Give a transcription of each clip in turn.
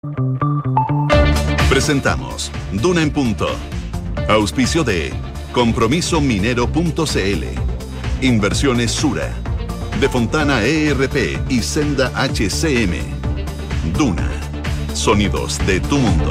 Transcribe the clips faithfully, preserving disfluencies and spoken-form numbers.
Presentamos Duna en Punto. Auspicio de Compromiso Minero punto c l, Inversiones Sura, De Fontana E R P y Senda H C M. Duna. Sonidos de tu mundo.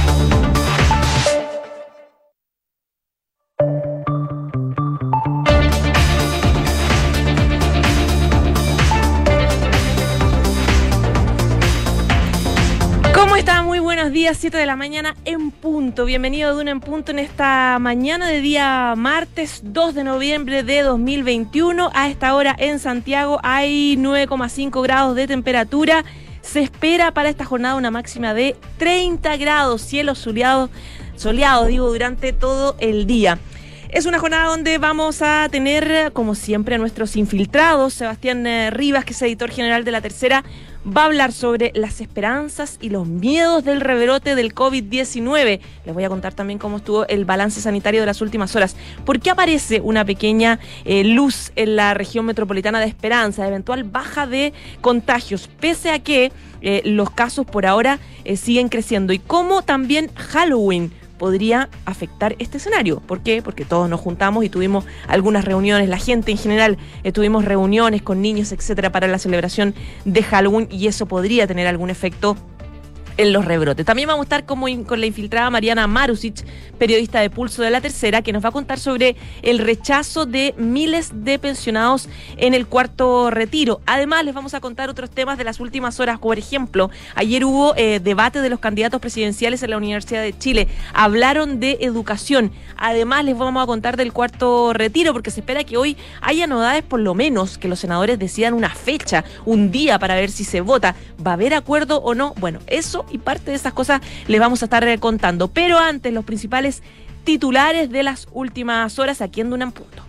¿Cómo está? Muy buenos días, siete de la mañana en punto. Bienvenido a Duna en Punto en esta mañana de día martes dos de noviembre de dos mil veintiuno. A esta hora en Santiago hay nueve coma cinco grados de temperatura. Se espera para esta jornada una máxima de treinta grados, cielos soleados, soleados digo, durante todo el día. Es una jornada donde vamos a tener, como siempre, a nuestros infiltrados. Sebastián Rivas, que es editor general de La Tercera, va a hablar sobre las esperanzas y los miedos del rebrote del COVID diecinueve. Les voy a contar también cómo estuvo el balance sanitario de las últimas horas. ¿Por qué aparece una pequeña eh, luz en la región metropolitana de Esperanza, de eventual baja de contagios, pese a que eh, los casos por ahora eh, siguen creciendo? Y cómo también Halloween podría afectar este escenario. ¿Por qué? Porque todos nos juntamos y tuvimos algunas reuniones, la gente en general, eh, tuvimos reuniones con niños, etcétera, para la celebración de Halloween, y eso podría tener algún efecto en los rebrotes. También vamos a estar como in, con la infiltrada Mariana Marusic, periodista de Pulso de La Tercera, que nos va a contar sobre el rechazo de miles de pensionados en el cuarto retiro. Además, les vamos a contar otros temas de las últimas horas. Por ejemplo, ayer hubo eh, debate de los candidatos presidenciales en la Universidad de Chile. Hablaron de educación. Además, les vamos a contar del cuarto retiro, porque se espera que hoy haya novedades, por lo menos que los senadores decidan una fecha, un día para ver si se vota. ¿Va a haber acuerdo o no? Bueno, eso y parte de esas cosas les vamos a estar contando. Pero antes, los principales titulares de las últimas horas aquí en Duna en Punto.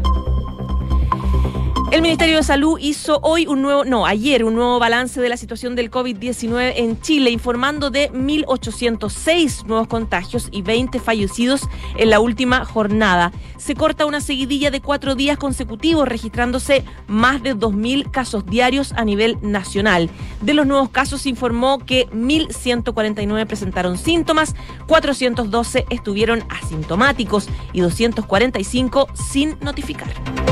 El Ministerio de Salud hizo hoy un nuevo, no, ayer un nuevo balance de la situación del COVID diecinueve en Chile, informando de mil ochocientos seis nuevos contagios y veinte fallecidos en la última jornada. Se corta una seguidilla de cuatro días consecutivos, registrándose más de dos mil casos diarios a nivel nacional. De los nuevos casos se informó que mil ciento cuarenta y nueve presentaron síntomas, cuatrocientos doce estuvieron asintomáticos y doscientos cuarenta y cinco sin notificar.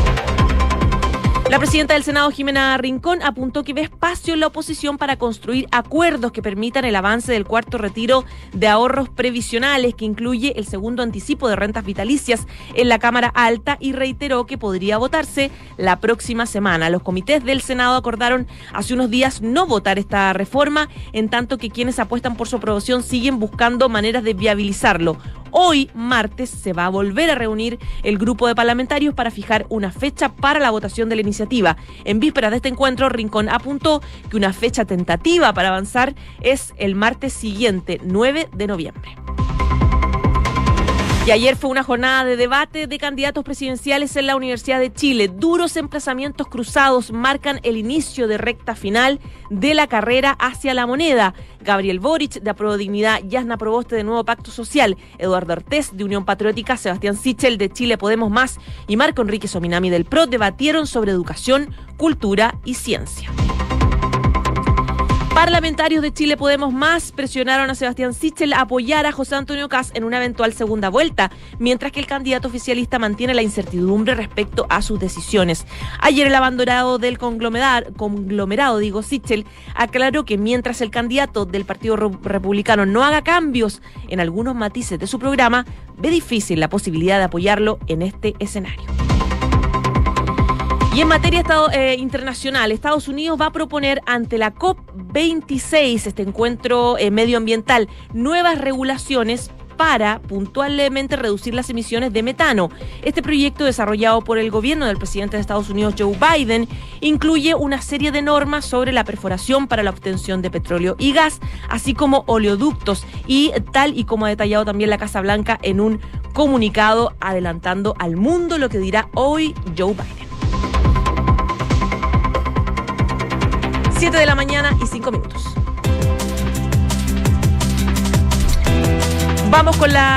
La presidenta del Senado, Jimena Rincón, apuntó que ve espacio en la oposición para construir acuerdos que permitan el avance del cuarto retiro de ahorros previsionales, que incluye el segundo anticipo de rentas vitalicias en la Cámara Alta, y reiteró que podría votarse la próxima semana. Los comités del Senado acordaron hace unos días no votar esta reforma, en tanto que quienes apuestan por su aprobación siguen buscando maneras de viabilizarlo. Hoy, martes, se va a volver a reunir el grupo de parlamentarios para fijar una fecha para la votación de la iniciativa. En vísperas de este encuentro, Rincón apuntó que una fecha tentativa para avanzar es el martes siguiente, nueve de noviembre. Y ayer fue una jornada de debate de candidatos presidenciales en la Universidad de Chile. Duros emplazamientos cruzados marcan el inicio de recta final de la carrera hacia la moneda. Gabriel Boric, de Apruebo Dignidad, Yasna Proboste, de Nuevo Pacto Social, Eduardo Ortiz, de Unión Patriótica, Sebastián Sichel, de Chile Podemos Más, y Marco Enrique Sominami, del P R O, debatieron sobre educación, cultura y ciencia. Parlamentarios de Chile Podemos Más presionaron a Sebastián Sichel a apoyar a José Antonio Kast en una eventual segunda vuelta, mientras que el candidato oficialista mantiene la incertidumbre respecto a sus decisiones. Ayer el abanderado del conglomerado, conglomerado digo, Sichel, aclaró que mientras el candidato del Partido Republicano no haga cambios en algunos matices de su programa, ve difícil la posibilidad de apoyarlo en este escenario. Y en materia estado, eh, internacional, Estados Unidos va a proponer ante la COP veintiséis, este encuentro eh, medioambiental, nuevas regulaciones para puntualmente reducir las emisiones de metano. Este proyecto, desarrollado por el gobierno del presidente de Estados Unidos, Joe Biden, incluye una serie de normas sobre la perforación para la obtención de petróleo y gas, así como oleoductos, y tal y como ha detallado también la Casa Blanca en un comunicado adelantando al mundo lo que dirá hoy Joe Biden. siete de la mañana y cinco minutos. Vamos con la, vamos con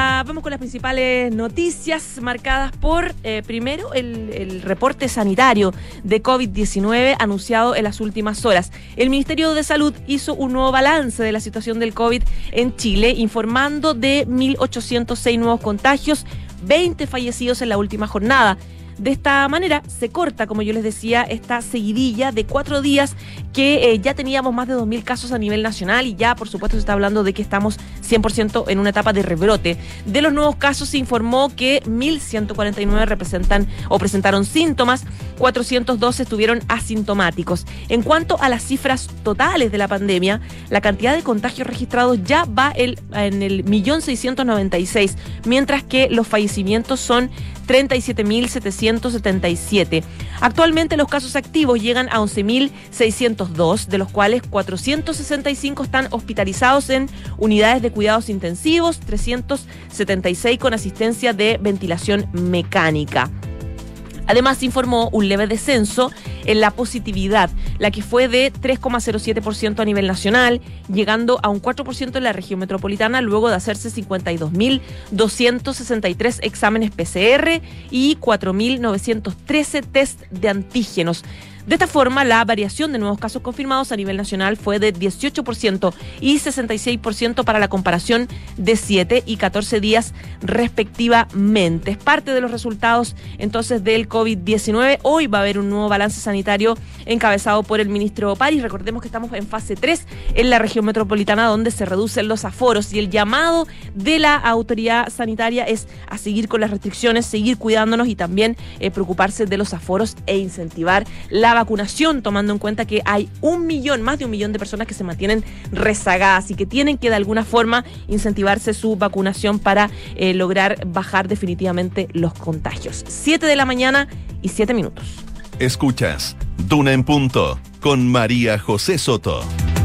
con las principales noticias marcadas por, eh, primero, el, el reporte sanitario de COVID diecinueve anunciado en las últimas horas. El Ministerio de Salud hizo un nuevo balance de la situación del COVID en Chile, informando de mil ochocientos seis nuevos contagios, veinte fallecidos en la última jornada. De esta manera se corta, como yo les decía, esta seguidilla de cuatro días que eh, ya teníamos más de dos mil casos a nivel nacional y ya, por supuesto, se está hablando de que estamos cien por ciento en una etapa de rebrote. De los nuevos casos se informó que mil ciento cuarenta y nueve representan o presentaron síntomas, cuatrocientos doce estuvieron asintomáticos. En cuanto a las cifras totales de la pandemia, la cantidad de contagios registrados ya va el, en el millón seiscientos noventa y seis, mientras que los fallecimientos son treinta y siete mil setecientos setenta y siete. Actualmente los casos activos llegan a once mil seiscientos dos, de los cuales cuatrocientos sesenta y cinco están hospitalizados en unidades de cuidados intensivos, trescientos setenta y seis con asistencia de ventilación mecánica. Además, se informó un leve descenso en la positividad, la que fue de tres coma cero siete por ciento a nivel nacional, llegando a un cuatro por ciento en la región metropolitana, luego de hacerse cincuenta y dos mil doscientos sesenta y tres exámenes P C R y cuatro mil novecientos trece test de antígenos. De esta forma, la variación de nuevos casos confirmados a nivel nacional fue de dieciocho por ciento y sesenta y seis por ciento para la comparación de siete y catorce días respectivamente. Es parte de los resultados entonces del COVID diecinueve. Hoy va a haber un nuevo balance sanitario encabezado por el ministro París. Recordemos que estamos en fase tres en la región metropolitana, donde se reducen los aforos, y el llamado de la autoridad sanitaria es a seguir con las restricciones, seguir cuidándonos y también eh, preocuparse de los aforos e incentivar la vacunación, tomando en cuenta que hay un millón, más de un millón de personas que se mantienen rezagadas y que tienen que de alguna forma incentivarse su vacunación para eh, lograr bajar definitivamente los contagios. Siete de la mañana y siete minutos. Escuchas Duna en Punto con María José Soto.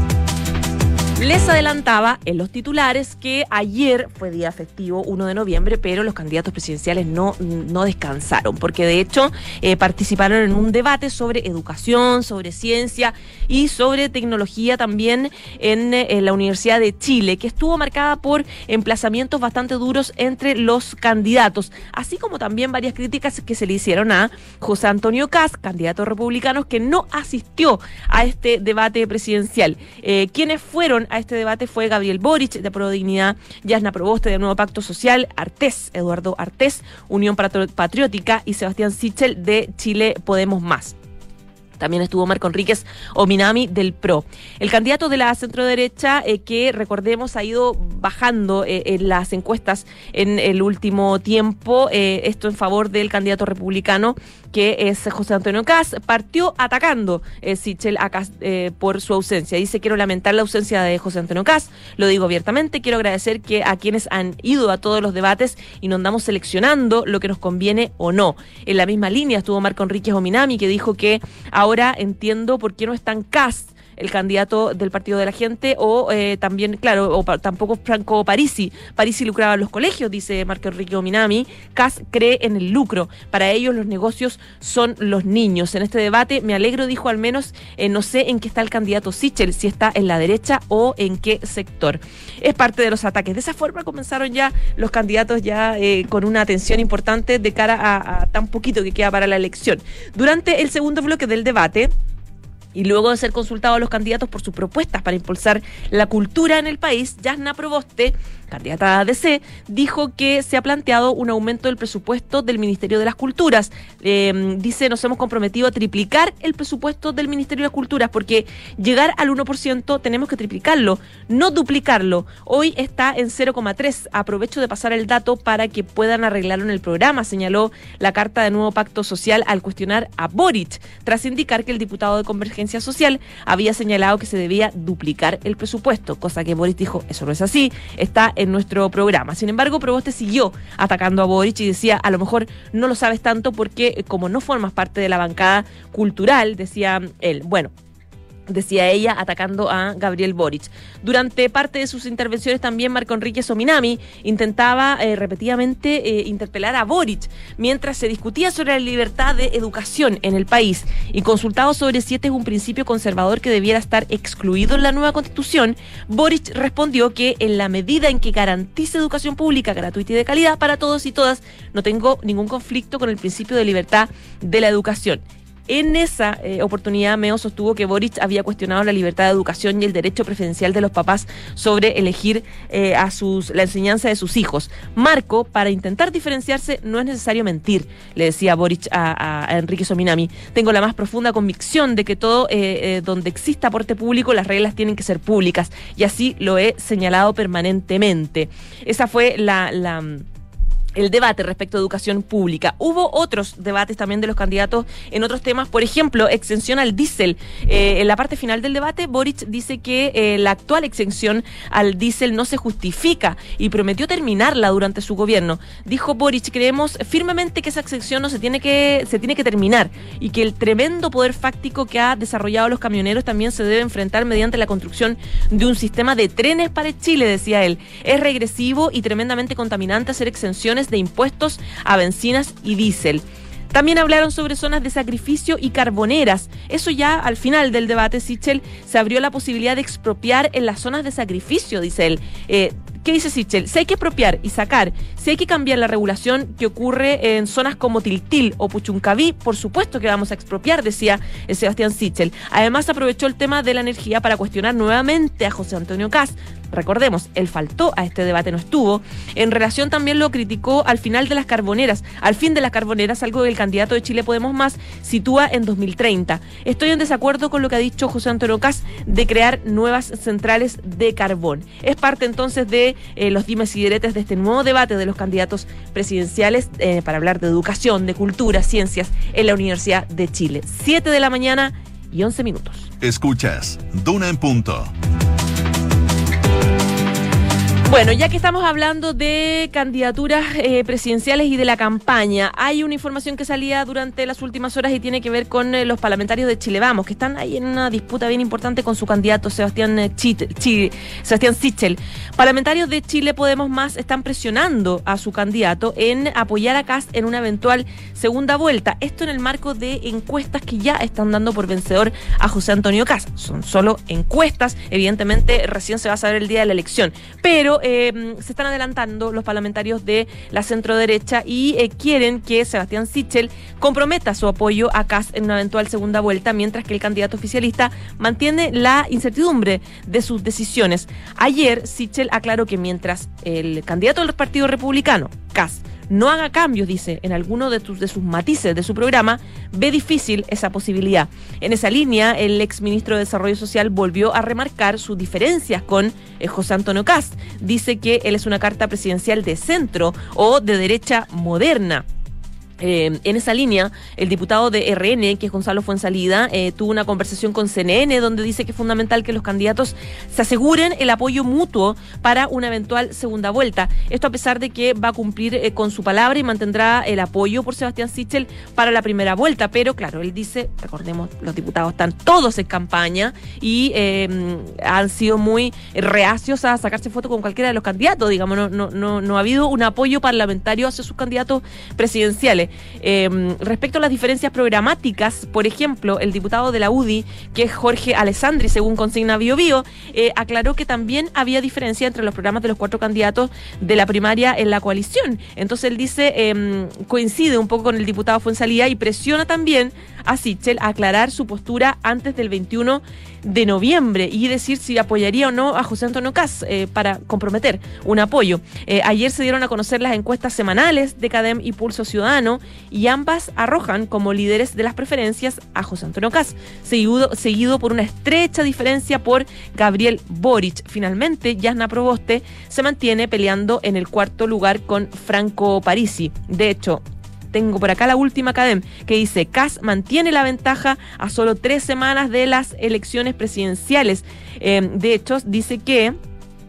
Les adelantaba en los titulares que ayer fue día festivo, uno de noviembre, pero los candidatos presidenciales no, no descansaron, porque de hecho eh, participaron en un debate sobre educación, sobre ciencia y sobre tecnología también en, en la Universidad de Chile, que estuvo marcada por emplazamientos bastante duros entre los candidatos, así como también varias críticas que se le hicieron a José Antonio Kast, candidato republicano, que no asistió a este debate presidencial. Eh, ¿Quiénes fueron a este debate? Fue Gabriel Boric, de Prodignidad, Yasna Proboste, de Nuevo Pacto Social, Artés, Eduardo Artés, Unión Patriótica, y Sebastián Sichel, de Chile Podemos Más. También estuvo Marco Enríquez Ominami, del P R O. El candidato de la centroderecha, eh, que recordemos ha ido bajando eh, en las encuestas en el último tiempo, eh, esto en favor del candidato republicano, que es José Antonio Kast, partió atacando eh, Sichel a Kast eh, por su ausencia. Dice: quiero lamentar la ausencia de José Antonio Kast, lo digo abiertamente, quiero agradecer que a quienes han ido a todos los debates y nos andamos seleccionando lo que nos conviene o no. En la misma línea estuvo Marco Enríquez Ominami, que dijo que ahora entiendo por qué no están Kast, el candidato del Partido de la Gente, o eh, también, claro, o pa, tampoco Franco Parisi. Parisi lucraba en los colegios, dice Marco Enrique Ominami. Kast cree en el lucro. Para ellos los negocios son los niños. En este debate me alegro, dijo, al menos eh, no sé en qué está el candidato Sichel, si está en la derecha o en qué sector. Es parte de los ataques. De esa forma comenzaron ya los candidatos ya eh, con una atención importante de cara a, a tan poquito que queda para la elección. Durante el segundo bloque del debate, y luego de ser consultados los candidatos por sus propuestas para impulsar la cultura en el país, Yasna Proboste, candidata a D C, dijo que se ha planteado un aumento del presupuesto del Ministerio de las Culturas. Eh, dice: nos hemos comprometido a triplicar el presupuesto del Ministerio de las Culturas, porque llegar al uno por ciento tenemos que triplicarlo, no duplicarlo. Hoy está en cero coma tres. Aprovecho de pasar el dato para que puedan arreglarlo en el programa, señaló la carta de Nuevo Pacto Social al cuestionar a Boric, tras indicar que el diputado de Convergencia Social había señalado que se debía duplicar el presupuesto, cosa que Boric dijo: eso no es así, está en nuestro programa. Sin embargo, Proboste siguió atacando a Boric y decía: a lo mejor no lo sabes tanto porque como no formas parte de la bancada cultural, decía él. Bueno, decía ella, atacando a Gabriel Boric. Durante parte de sus intervenciones también Marco Enrique Sominami intentaba eh, repetidamente eh, interpelar a Boric mientras se discutía sobre la libertad de educación en el país y consultado sobre si este es un principio conservador que debiera estar excluido en la nueva Constitución. Boric respondió que en la medida en que garantice educación pública gratuita y de calidad para todos y todas, no tengo ningún conflicto con el principio de libertad de la educación. En esa eh, oportunidad, Meo sostuvo que Boric había cuestionado la libertad de educación y el derecho preferencial de los papás sobre elegir eh, a sus la enseñanza de sus hijos. Marco, para intentar diferenciarse, no es necesario mentir, le decía Boric a, a, a Enrique Sominami. Tengo la más profunda convicción de que todo eh, eh, donde exista aporte público, las reglas tienen que ser públicas, y así lo he señalado permanentemente. Esa fue la... la el debate respecto a educación pública. Hubo otros debates también de los candidatos en otros temas, por ejemplo, exención al diésel. Eh, en la parte final del debate, Boric dice que eh, la actual exención al diésel no se justifica y prometió terminarla durante su gobierno. Dijo Boric: creemos firmemente que esa exención no se tiene que se tiene que terminar y que el tremendo poder fáctico que ha desarrollado los camioneros también se debe enfrentar mediante la construcción de un sistema de trenes para Chile, decía él. Es regresivo y tremendamente contaminante hacer exenciones de impuestos a bencinas y diésel. También hablaron sobre zonas de sacrificio y carboneras. Eso ya al final del debate, Sichel, se abrió la posibilidad de expropiar en las zonas de sacrificio, dice él. Eh, ¿Qué dice Sichel? Si hay que expropiar y sacar, si hay que cambiar la regulación que ocurre en zonas como Tiltil o Puchuncaví, por supuesto que vamos a expropiar, decía el Sebastián Sichel. Además, aprovechó el tema de la energía para cuestionar nuevamente a José Antonio Kast. Recordemos, él faltó a este debate, no estuvo. En relación también lo criticó al final de las carboneras, al fin de las carboneras, algo que el candidato de Chile Podemos Más sitúa en dos mil treinta. Estoy en desacuerdo con lo que ha dicho José Antonio Kast de crear nuevas centrales de carbón. Es parte entonces de eh, los dimes y diretes de este nuevo debate de los candidatos presidenciales eh, para hablar de educación, de cultura, ciencias en la Universidad de Chile. siete de la mañana y once minutos. Escuchas Duna en Punto. Bueno, ya que estamos hablando de candidaturas eh, presidenciales y de la campaña, hay una información que salía durante las últimas horas y tiene que ver con eh, los parlamentarios de Chile Vamos, que están ahí en una disputa bien importante con su candidato Sebastián, eh, Chit, Chit, Sebastián Sichel. Parlamentarios de Chile Podemos Más están presionando a su candidato en apoyar a Kast en una eventual segunda vuelta. Esto en el marco de encuestas que ya están dando por vencedor a José Antonio Kast. Son solo encuestas, evidentemente recién se va a saber el día de la elección, pero Eh, se están adelantando los parlamentarios de la centroderecha y eh, quieren que Sebastián Sichel comprometa su apoyo a Kast en una eventual segunda vuelta, mientras que el candidato oficialista mantiene la incertidumbre de sus decisiones. Ayer Sichel aclaró que mientras el candidato del Partido Republicano, Kast, no haga cambios, dice, en alguno de, tus, de sus matices de su programa, ve difícil esa posibilidad. En esa línea, el exministro de Desarrollo Social volvió a remarcar sus diferencias con eh, José Antonio Kast. Dice que él es una carta presidencial de centro o de derecha moderna. Eh, en esa línea, el diputado de R N, que es Gonzalo Fuenzalida, eh, tuvo una conversación con C N N donde dice que es fundamental que los candidatos se aseguren el apoyo mutuo para una eventual segunda vuelta. Esto a pesar de que va a cumplir eh, con su palabra y mantendrá el apoyo por Sebastián Sichel para la primera vuelta. Pero claro, él dice, recordemos, los diputados están todos en campaña y eh, han sido muy reacios a sacarse fotos con cualquiera de los candidatos. Digamos, no, no, no, no ha habido un apoyo parlamentario hacia sus candidatos presidenciales. Eh, respecto a las diferencias programáticas, por ejemplo, el diputado de la U D I, que es Jorge Alessandri, según consigna Bio Bio, eh, aclaró que también había diferencia entre los programas de los cuatro candidatos de la primaria en la coalición. Entonces él dice, eh, coincide un poco con el diputado Fuenzalía y presiona también a Sichel a aclarar su postura antes del veintiuno de noviembre y decir si apoyaría o no a José Antonio Kast eh, para comprometer un apoyo. Eh, ayer se dieron a conocer las encuestas semanales de CADEM y Pulso Ciudadano y ambas arrojan como líderes de las preferencias a José Antonio Kast, seguido, seguido por una estrecha diferencia por Gabriel Boric. Finalmente, Jasna Proboste se mantiene peleando en el cuarto lugar con Franco Parisi. De hecho, tengo por acá la última CADEM que dice: Kast mantiene la ventaja a solo tres semanas de las elecciones presidenciales. Eh, de hecho, dice que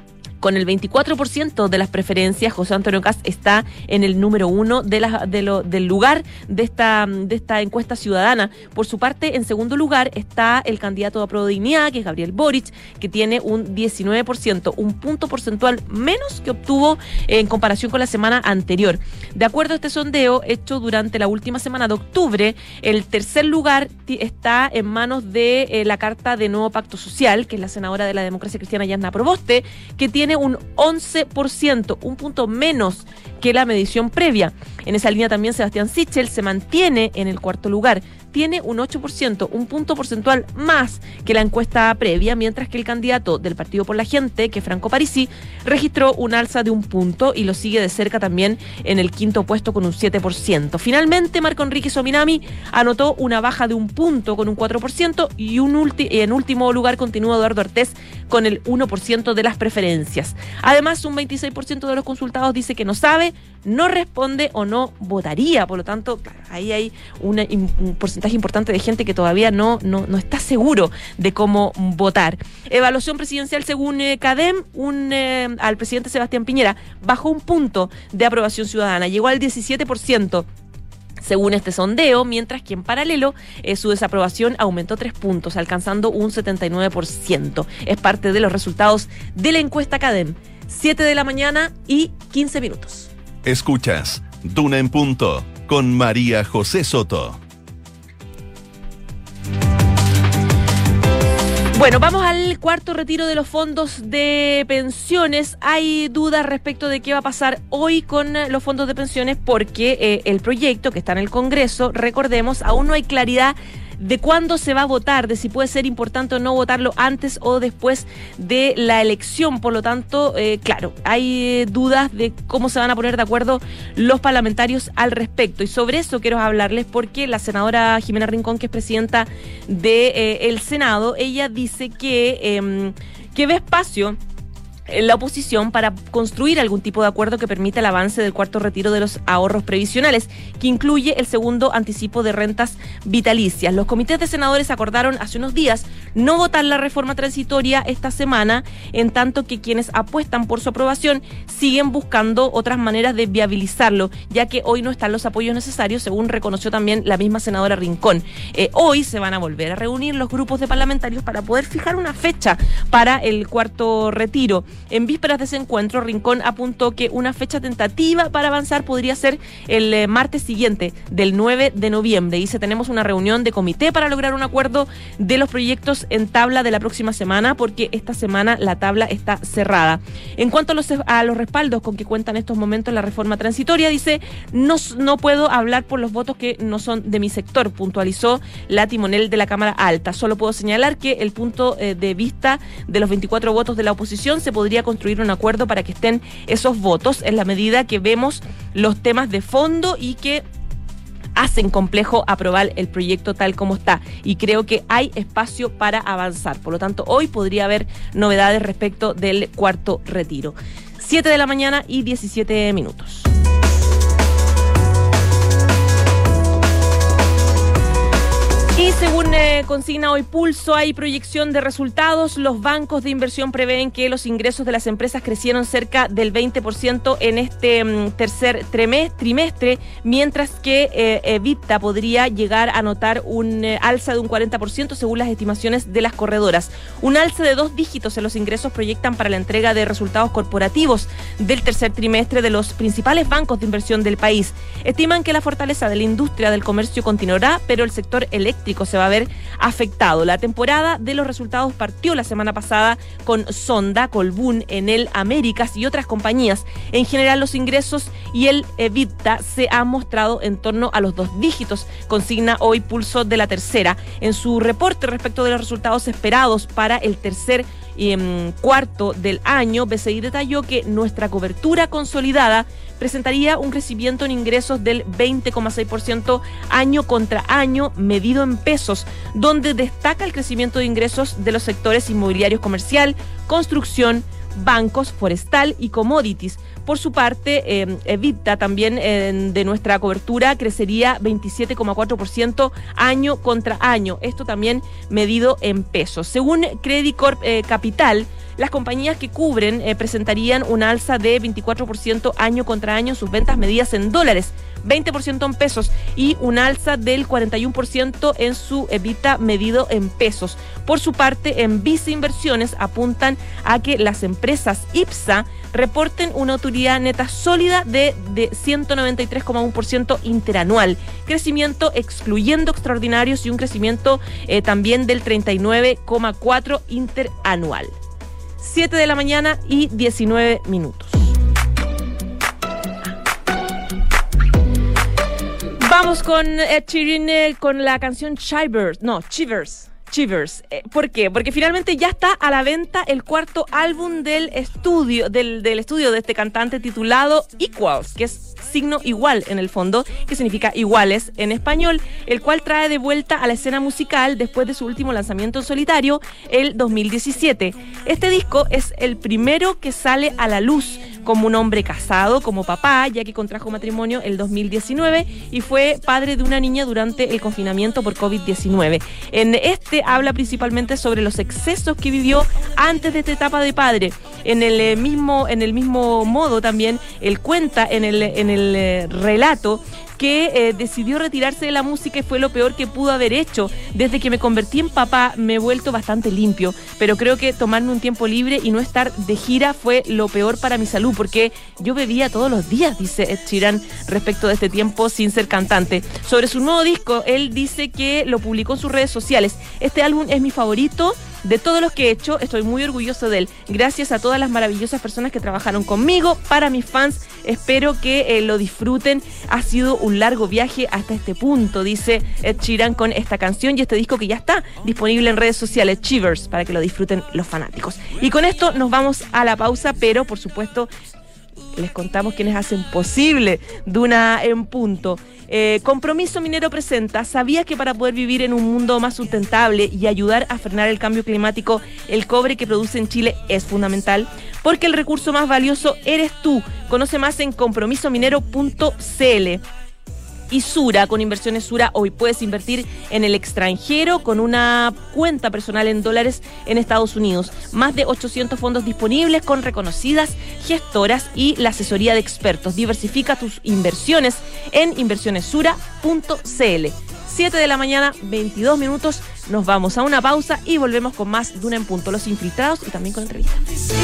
Con el veinticuatro por ciento de las preferencias, José Antonio Kast está en el número uno de la, de lo, del lugar de esta, de esta encuesta ciudadana. Por su parte, en segundo lugar está el candidato de Apruebo Dignidad, que es Gabriel Boric, que tiene un diecinueve por ciento, un punto porcentual menos que obtuvo en comparación con la semana anterior. De acuerdo a este sondeo hecho durante la última semana de octubre, el tercer lugar está en manos de eh, la Carta de Nuevo Pacto Social, que es la senadora de la Democracia Cristiana, Yasna Proboste, que tiene un once por ciento, un punto menos que la medición previa. En esa línea también Sebastián Sichel se mantiene en el cuarto lugar. Tiene un ocho por ciento, un punto porcentual más que la encuesta previa, mientras que el candidato del Partido por la Gente, que es Franco Parisi, registró un alza de un punto y lo sigue de cerca también en el quinto puesto con un siete por ciento. Finalmente, Marco Enrique Sominami anotó una baja de un punto con un cuatro por ciento y un ulti- en último lugar continúa Eduardo Artés con el uno por ciento de las preferencias. Además, un veintiséis por ciento de los consultados dice que no sabe, no responde o no votaría. Por lo tanto, claro, ahí hay una, un porcentaje importante de gente que todavía no, no, no está seguro de cómo votar. Evaluación presidencial según eh, CADEM, un, eh, al presidente Sebastián Piñera bajó un punto de aprobación ciudadana, llegó al diecisiete por ciento. Según este sondeo, mientras que en paralelo eh, su desaprobación aumentó tres puntos, alcanzando un setenta y nueve por ciento. Es parte de los resultados de la encuesta CADEM. siete de la mañana y quince minutos. Escuchas Duna en Punto con María José Soto. Bueno, vamos al cuarto retiro de los fondos de pensiones. Hay dudas respecto de qué va a pasar hoy con los fondos de pensiones porque eh, el proyecto que está en el Congreso, recordemos, aún no hay claridad de cuándo se va a votar, de si puede ser importante o no votarlo antes o después de la elección. Por lo tanto, eh, claro, hay eh, dudas de cómo se van a poner de acuerdo los parlamentarios al respecto. Y sobre eso quiero hablarles porque la senadora Jimena Rincón, que es presidenta del de, eh, Senado, ella dice que, eh, que ve espacio en la oposición para construir algún tipo de acuerdo que permita el avance del cuarto retiro de los ahorros previsionales, que incluye el segundo anticipo de rentas vitalicias. Los comités de senadores acordaron hace unos días no votar la reforma transitoria esta semana, en tanto que quienes apuestan por su aprobación siguen buscando otras maneras de viabilizarlo, ya que hoy no están los apoyos necesarios, según reconoció también la misma senadora Rincón. Eh, hoy se van a volver a reunir los grupos de parlamentarios para poder fijar una fecha para el cuarto retiro. En vísperas de ese encuentro, Rincón apuntó que una fecha tentativa para avanzar podría ser el eh, martes siguiente, del nueve de noviembre. Dice, tenemos una reunión de comité para lograr un acuerdo de los proyectos en tabla de la próxima semana, porque esta semana la tabla está cerrada. En cuanto a los, a los respaldos con que cuenta en estos momentos la reforma transitoria, dice, no, no puedo hablar por los votos que no son de mi sector, puntualizó la timonel de la Cámara Alta. Solo puedo señalar que el punto eh, de vista de los veinticuatro votos de la oposición se podría construir un acuerdo para que estén esos votos en la medida que vemos los temas de fondo y que hacen complejo aprobar el proyecto tal como está, y creo que hay espacio para avanzar. Por lo tanto, hoy podría haber novedades respecto del cuarto retiro. siete de la mañana y diecisiete minutos. Y según eh, consigna hoy Pulso, hay proyección de resultados. Los bancos de inversión prevén que los ingresos de las empresas crecieron cerca del veinte por ciento en este um, tercer trimestre, mientras que eh, EBITDA podría llegar a notar un eh, alza de un cuarenta por ciento según las estimaciones de las corredoras. Un alza de dos dígitos en los ingresos proyectan para la entrega de resultados corporativos del tercer trimestre de los principales bancos de inversión del país. Estiman que la fortaleza de la industria del comercio continuará, pero el sector eléctrico se va a ver afectado. La temporada de los resultados partió la semana pasada con Sonda, Colbún, Enel, Américas y otras compañías. En general, los ingresos y el EBITDA se han mostrado en torno a los dos dígitos, consigna hoy Pulso de la Tercera. En su reporte respecto de los resultados esperados para el tercer y um, cuarto del año, B C I detalló que nuestra cobertura consolidada presentaría un crecimiento en ingresos del veinte coma seis por ciento año contra año, medido en pesos, donde destaca el crecimiento de ingresos de los sectores inmobiliarios comercial, construcción, bancos, forestal y commodities. Por su parte, eh, EBITDA también eh, de nuestra cobertura crecería veintisiete coma cuatro por ciento año contra año. Esto también medido en pesos. Según Credit Corp eh, Capital, Las compañías que cubren eh, presentarían una alza de veinticuatro por ciento año contra año en sus ventas medidas en dólares, veinte por ciento en pesos y un alza del cuarenta y uno por ciento en su EBITDA medido en pesos. Por su parte, en Visa Inversiones apuntan a que las empresas I P S A reporten una utilidad neta sólida de, de ciento noventa y tres coma uno por ciento interanual, crecimiento excluyendo extraordinarios y un crecimiento eh, también del treinta y nueve coma cuatro por ciento interanual. siete de la mañana y diecinueve minutos. Vamos con Ed Sheeran eh, con la canción Shivers, no, Shivers. Shivers. Eh, ¿Por qué? Porque finalmente ya está a la venta el cuarto álbum del estudio, del, del estudio de este cantante titulado Equals, que es signo igual en el fondo, que significa iguales en español, el cual trae de vuelta a la escena musical después de su último lanzamiento en solitario, el dos mil diecisiete. Este disco es el primero que sale a la luz como un hombre casado, como papá, ya que contrajo matrimonio el dos mil diecinueve y fue padre de una niña durante el confinamiento por covid diecinueve. En este habla principalmente sobre los excesos que vivió antes de esta etapa de padre. En el mismo, en el mismo modo también, él cuenta en el, en el eh, relato que eh, decidió retirarse de la música y fue lo peor que pudo haber hecho. Desde que me convertí en papá me he vuelto bastante limpio, pero creo que tomarme un tiempo libre y no estar de gira fue lo peor para mi salud, porque yo bebía todos los días, dice Ed Sheeran respecto de este tiempo sin ser cantante. Sobre su nuevo disco, él dice que lo publicó en sus redes sociales. Este álbum es mi favorito de todos los que he hecho, estoy muy orgulloso de él. Gracias a todas las maravillosas personas que trabajaron conmigo. Para mis fans, espero que eh, lo disfruten. Ha sido un largo viaje hasta este punto, dice Ed Sheeran con esta canción y este disco que ya está disponible en redes sociales, Shivers, para que lo disfruten los fanáticos. Y con esto nos vamos a la pausa, pero por supuesto les contamos quienes hacen posible Duna en Punto. Eh, Compromiso Minero presenta: ¿sabías que para poder vivir en un mundo más sustentable y ayudar a frenar el cambio climático, el cobre que produce en Chile es fundamental? Porque el recurso más valioso eres tú. Conoce más en compromiso minero punto c l. Y Sura, con Inversiones Sura, hoy puedes invertir en el extranjero con una cuenta personal en dólares en Estados Unidos. Más de ochocientos fondos disponibles con reconocidas gestoras y la asesoría de expertos. Diversifica tus inversiones en inversiones sura punto c l. siete de la mañana, veintidós minutos. Nos vamos a una pausa y volvemos con más Duna en Punto, Los Infiltrados y también con entrevistas.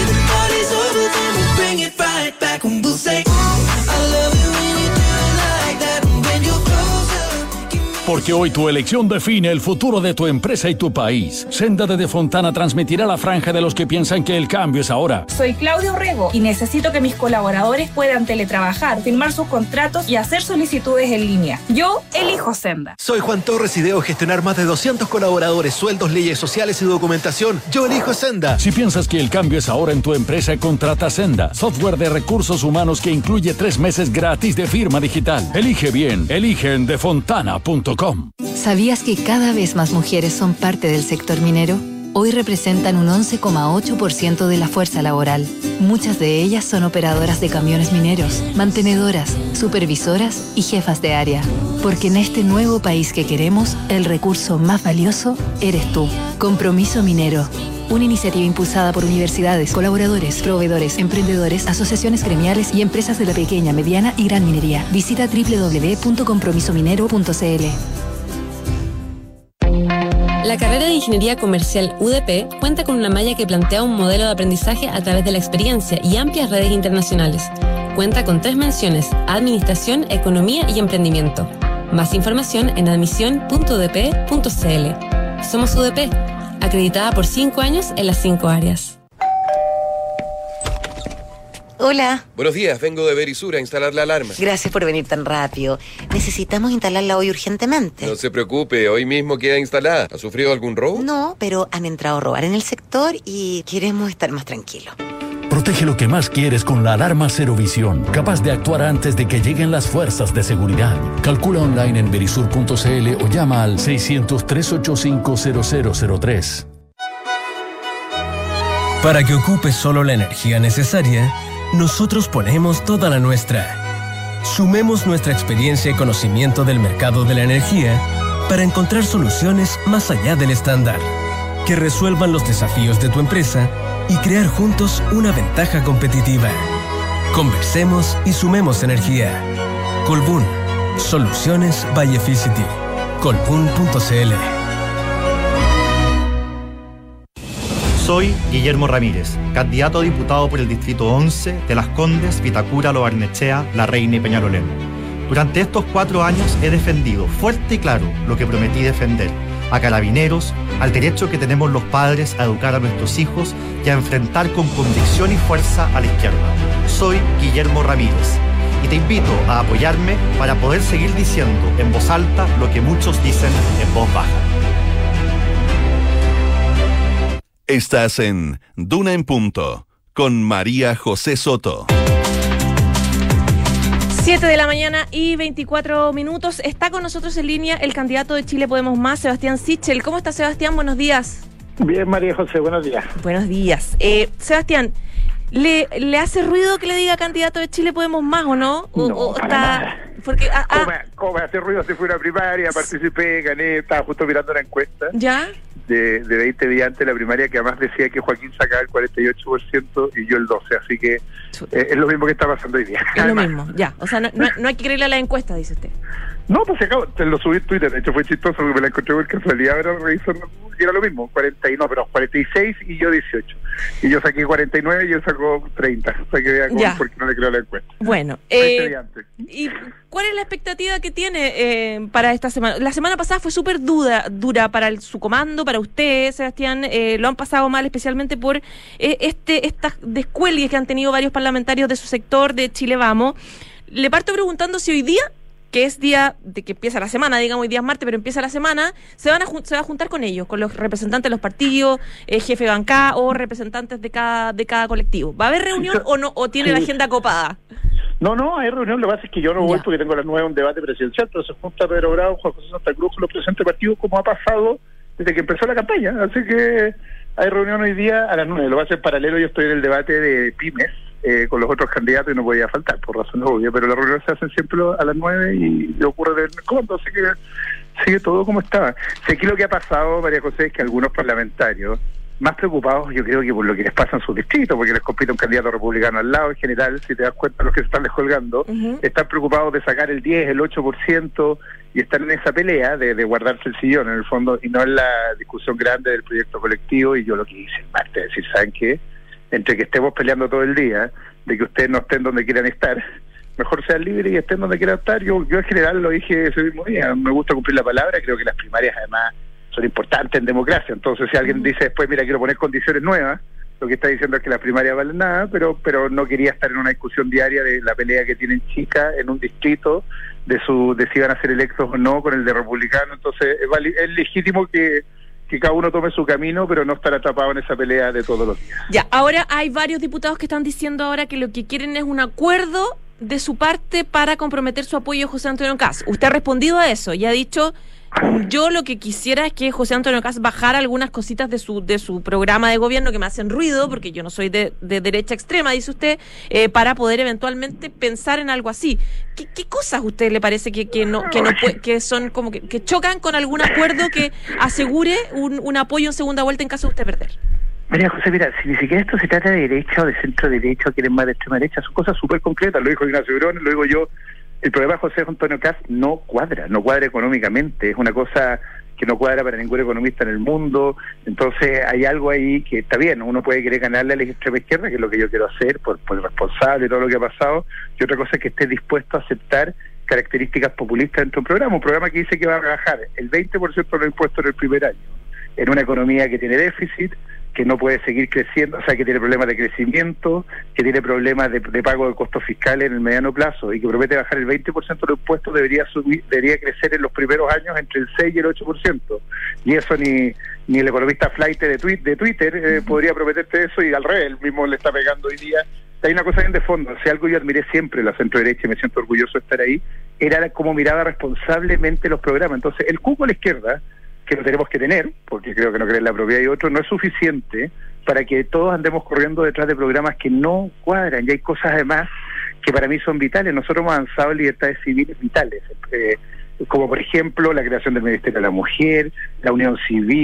Porque hoy tu elección define el futuro de tu empresa y tu país. Senda de De Fontana transmitirá la franja de los que piensan que el cambio es ahora. Soy Claudia Orrego y necesito que mis colaboradores puedan teletrabajar, firmar sus contratos y hacer solicitudes en línea. Yo elijo Senda. Soy Juan Torres y debo gestionar más de doscientos colaboradores, sueldos, leyes sociales y documentación. Yo elijo Senda. Si piensas que el cambio es ahora en tu empresa, contrata Senda, software de recursos humanos que incluye tres meses gratis de firma digital. Elige bien, elige en de fontana punto com. ¿Sabías que cada vez más mujeres son parte del sector minero? Hoy representan un once coma ocho por ciento de la fuerza laboral. Muchas de ellas son operadoras de camiones mineros, mantenedoras, supervisoras y jefas de área. Porque en este nuevo país que queremos, el recurso más valioso eres tú. Compromiso Minero. Una iniciativa impulsada por universidades, colaboradores, proveedores, emprendedores, asociaciones gremiales y empresas de la pequeña, mediana y gran minería. Visita doble u doble u doble u punto compromiso minero punto c l. La carrera de Ingeniería Comercial U D P cuenta con una malla que plantea un modelo de aprendizaje a través de la experiencia y amplias redes internacionales. Cuenta con tres menciones: Administración, Economía y Emprendimiento. Más información en admisión punto u d p punto c l. Somos U D P, acreditada por cinco años en las cinco áreas. Hola. Buenos días, vengo de Verisur a instalar la alarma. Gracias por venir tan rápido. Necesitamos instalarla hoy urgentemente. No se preocupe, hoy mismo queda instalada. ¿Ha sufrido algún robo? No, pero han entrado a robar en el sector y queremos estar más tranquilos. Protege lo que más quieres con la alarma Cero Visión, capaz de actuar antes de que lleguen las fuerzas de seguridad. Calcula online en verisur punto c l o llama al seiscientos, trescientos ochenta y cinco, cero cero cero tres. Para que ocupes solo la energía necesaria, nosotros ponemos toda la nuestra. Sumemos nuestra experiencia y conocimiento del mercado de la energía para encontrar soluciones más allá del estándar, que resuelvan los desafíos de tu empresa y crear juntos una ventaja competitiva. Conversemos y sumemos energía. Colbún. Soluciones by Efficity. colbún punto c l. Soy Guillermo Ramírez, candidato a diputado por el Distrito once de Las Condes, Vitacura, Lo Barnechea, La Reina y Peñalolén. Durante estos cuatro años he defendido fuerte y claro lo que prometí defender: a Carabineros, al derecho que tenemos los padres a educar a nuestros hijos y a enfrentar con convicción y fuerza a la izquierda. Soy Guillermo Ramírez y te invito a apoyarme para poder seguir diciendo en voz alta lo que muchos dicen en voz baja. Estás en Duna en Punto, con María José Soto. siete de la mañana y veinticuatro minutos. Está con nosotros en línea el candidato de Chile Podemos Más, Sebastián Sichel. ¿Cómo está, Sebastián? Buenos días. Bien, María José, buenos días. Buenos días. Eh, Sebastián, ¿le, ¿le hace ruido que le diga candidato de Chile Podemos Más o no? O, no, o para está... nada. Porque, ah, ah. ¿Cómo, ¿Cómo me hace ruido? Si fui a una primaria, participé, gané, estaba justo mirando la encuesta. ¿Ya? De, de veinte días antes de la primaria, que además decía que Joaquín sacaba el cuarenta y ocho por ciento y yo el doce por ciento, así que eh, es lo mismo que está pasando hoy día. Es lo mismo, ya. O sea, no, no, no hay que creerle a la encuesta, dice usted. No, pues acabo, te lo subí en Twitter, de hecho fue chistoso porque me la encontré por casualidad, ahora reviso, y era lo mismo, cuarenta y no, pero cuarenta y seis y yo dieciocho. Y yo saqué cuarenta y nueve y él sacó treinta. O sea que vea cómo, porque no le creo a la encuesta. Bueno, eh, ¿y cuál es la expectativa que tiene eh, para esta semana? La semana pasada fue súper dura, dura para el, su comando, para usted, Sebastián. Eh, lo han pasado mal, especialmente por eh, este estas descuelgues que han tenido varios parlamentarios de su sector, de Chile Vamos. Le parto preguntando si hoy día, que es día de que empieza la semana, digamos, hoy día es martes, pero empieza la semana, se van a se va a juntar con ellos, con los representantes de los partidos, eh, jefe de bancada o representantes de cada de cada colectivo. ¿Va a haber reunión sí, o no o tiene sí. la agenda copada? No, no, hay reunión, lo que pasa es que yo no voy ya. porque tengo a las nueve un debate presidencial, pero se junta Pedro Bravo, Juan José Santa Cruz con los presidentes de partidos, como ha pasado desde que empezó la campaña, así que hay reunión hoy día a las nueve, lo va a hacer paralelo, yo estoy en el debate de pymes, Eh, con los otros candidatos y no podía faltar por razones obvias, pero las reuniones se hacen siempre a las nueve y, y ocurre de vez en cuando, así que sigue todo como estaba. Sí, aquí lo que ha pasado, María José, es que algunos parlamentarios, más preocupados yo creo que por lo que les pasa en sus distritos, porque les compite un candidato republicano al lado en general, si te das cuenta los que se están descolgando, uh-huh. están preocupados de sacar el diez, el ocho por ciento y están en esa pelea de, de guardarse el sillón en el fondo y no en la discusión grande del proyecto colectivo. Y yo lo que hice el martes, es decir, ¿saben qué? Entre que estemos peleando todo el día, de que ustedes no estén donde quieran estar, mejor sean libres y estén donde quieran estar. Yo yo en general lo dije ese mismo día, me gusta cumplir la palabra, creo que las primarias además son importantes en democracia, entonces si alguien dice después, mira, quiero poner condiciones nuevas, lo que está diciendo es que las primarias valen nada, pero pero no quería estar en una discusión diaria de la pelea que tienen chicas en un distrito, de su de si van a ser electos o no con el de republicano, entonces es, vali- es legítimo que que cada uno tome su camino, pero no estar atrapado en esa pelea de todos los días. Ya, ahora hay varios diputados que están diciendo ahora que lo que quieren es un acuerdo de su parte para comprometer su apoyo a José Antonio Kast. Usted ha respondido a eso y ha dicho, yo lo que quisiera es que José Antonio Kast bajara algunas cositas de su de su programa de gobierno que me hacen ruido, porque yo no soy de, de derecha extrema, dice usted, eh, para poder eventualmente pensar en algo así. ¿Qué, qué cosas a usted le parece que, que no que no que son como que, que chocan con algún acuerdo que asegure un, un apoyo en segunda vuelta en caso de usted perder? María José, mira, si ni siquiera esto se trata de derecha o de centro derecha o quieren más de extrema derecha, son cosas súper concretas, lo dijo Ignacio Brón, lo digo yo. El problema de José Antonio Kast no cuadra, no cuadra económicamente, es una cosa que no cuadra para ningún economista en el mundo, entonces hay algo ahí que está bien, uno puede querer ganarle a la extrema izquierda, que es lo que yo quiero hacer, por, por responsable y todo lo que ha pasado, y otra cosa es que esté dispuesto a aceptar características populistas dentro de un programa, un programa que dice que va a bajar el veinte por ciento de los impuestos en el primer año, en una economía que tiene déficit, que no puede seguir creciendo, o sea, que tiene problemas de crecimiento, que tiene problemas de, de pago de costos fiscales en el mediano plazo y que promete bajar el veinte por ciento de los impuestos, debería subir, debería crecer en los primeros años entre el seis y el ocho por ciento. Y eso ni ni el economista Flight de, tweet, de Twitter eh, uh-huh. podría prometerte eso, y al revés, él mismo le está pegando hoy día. Hay una cosa bien de fondo, si algo yo admiré siempre la centro derecha y me siento orgulloso de estar ahí, era cómo miraba responsablemente los programas. Entonces, el cupo a la izquierda, que lo tenemos que tener, porque creo que no creen la propiedad y otro, no es suficiente para que todos andemos corriendo detrás de programas que no cuadran, y hay cosas además que para mí son vitales. Nosotros hemos avanzado en libertades civiles vitales, eh, como por ejemplo la creación del Ministerio de la Mujer, la unión civil,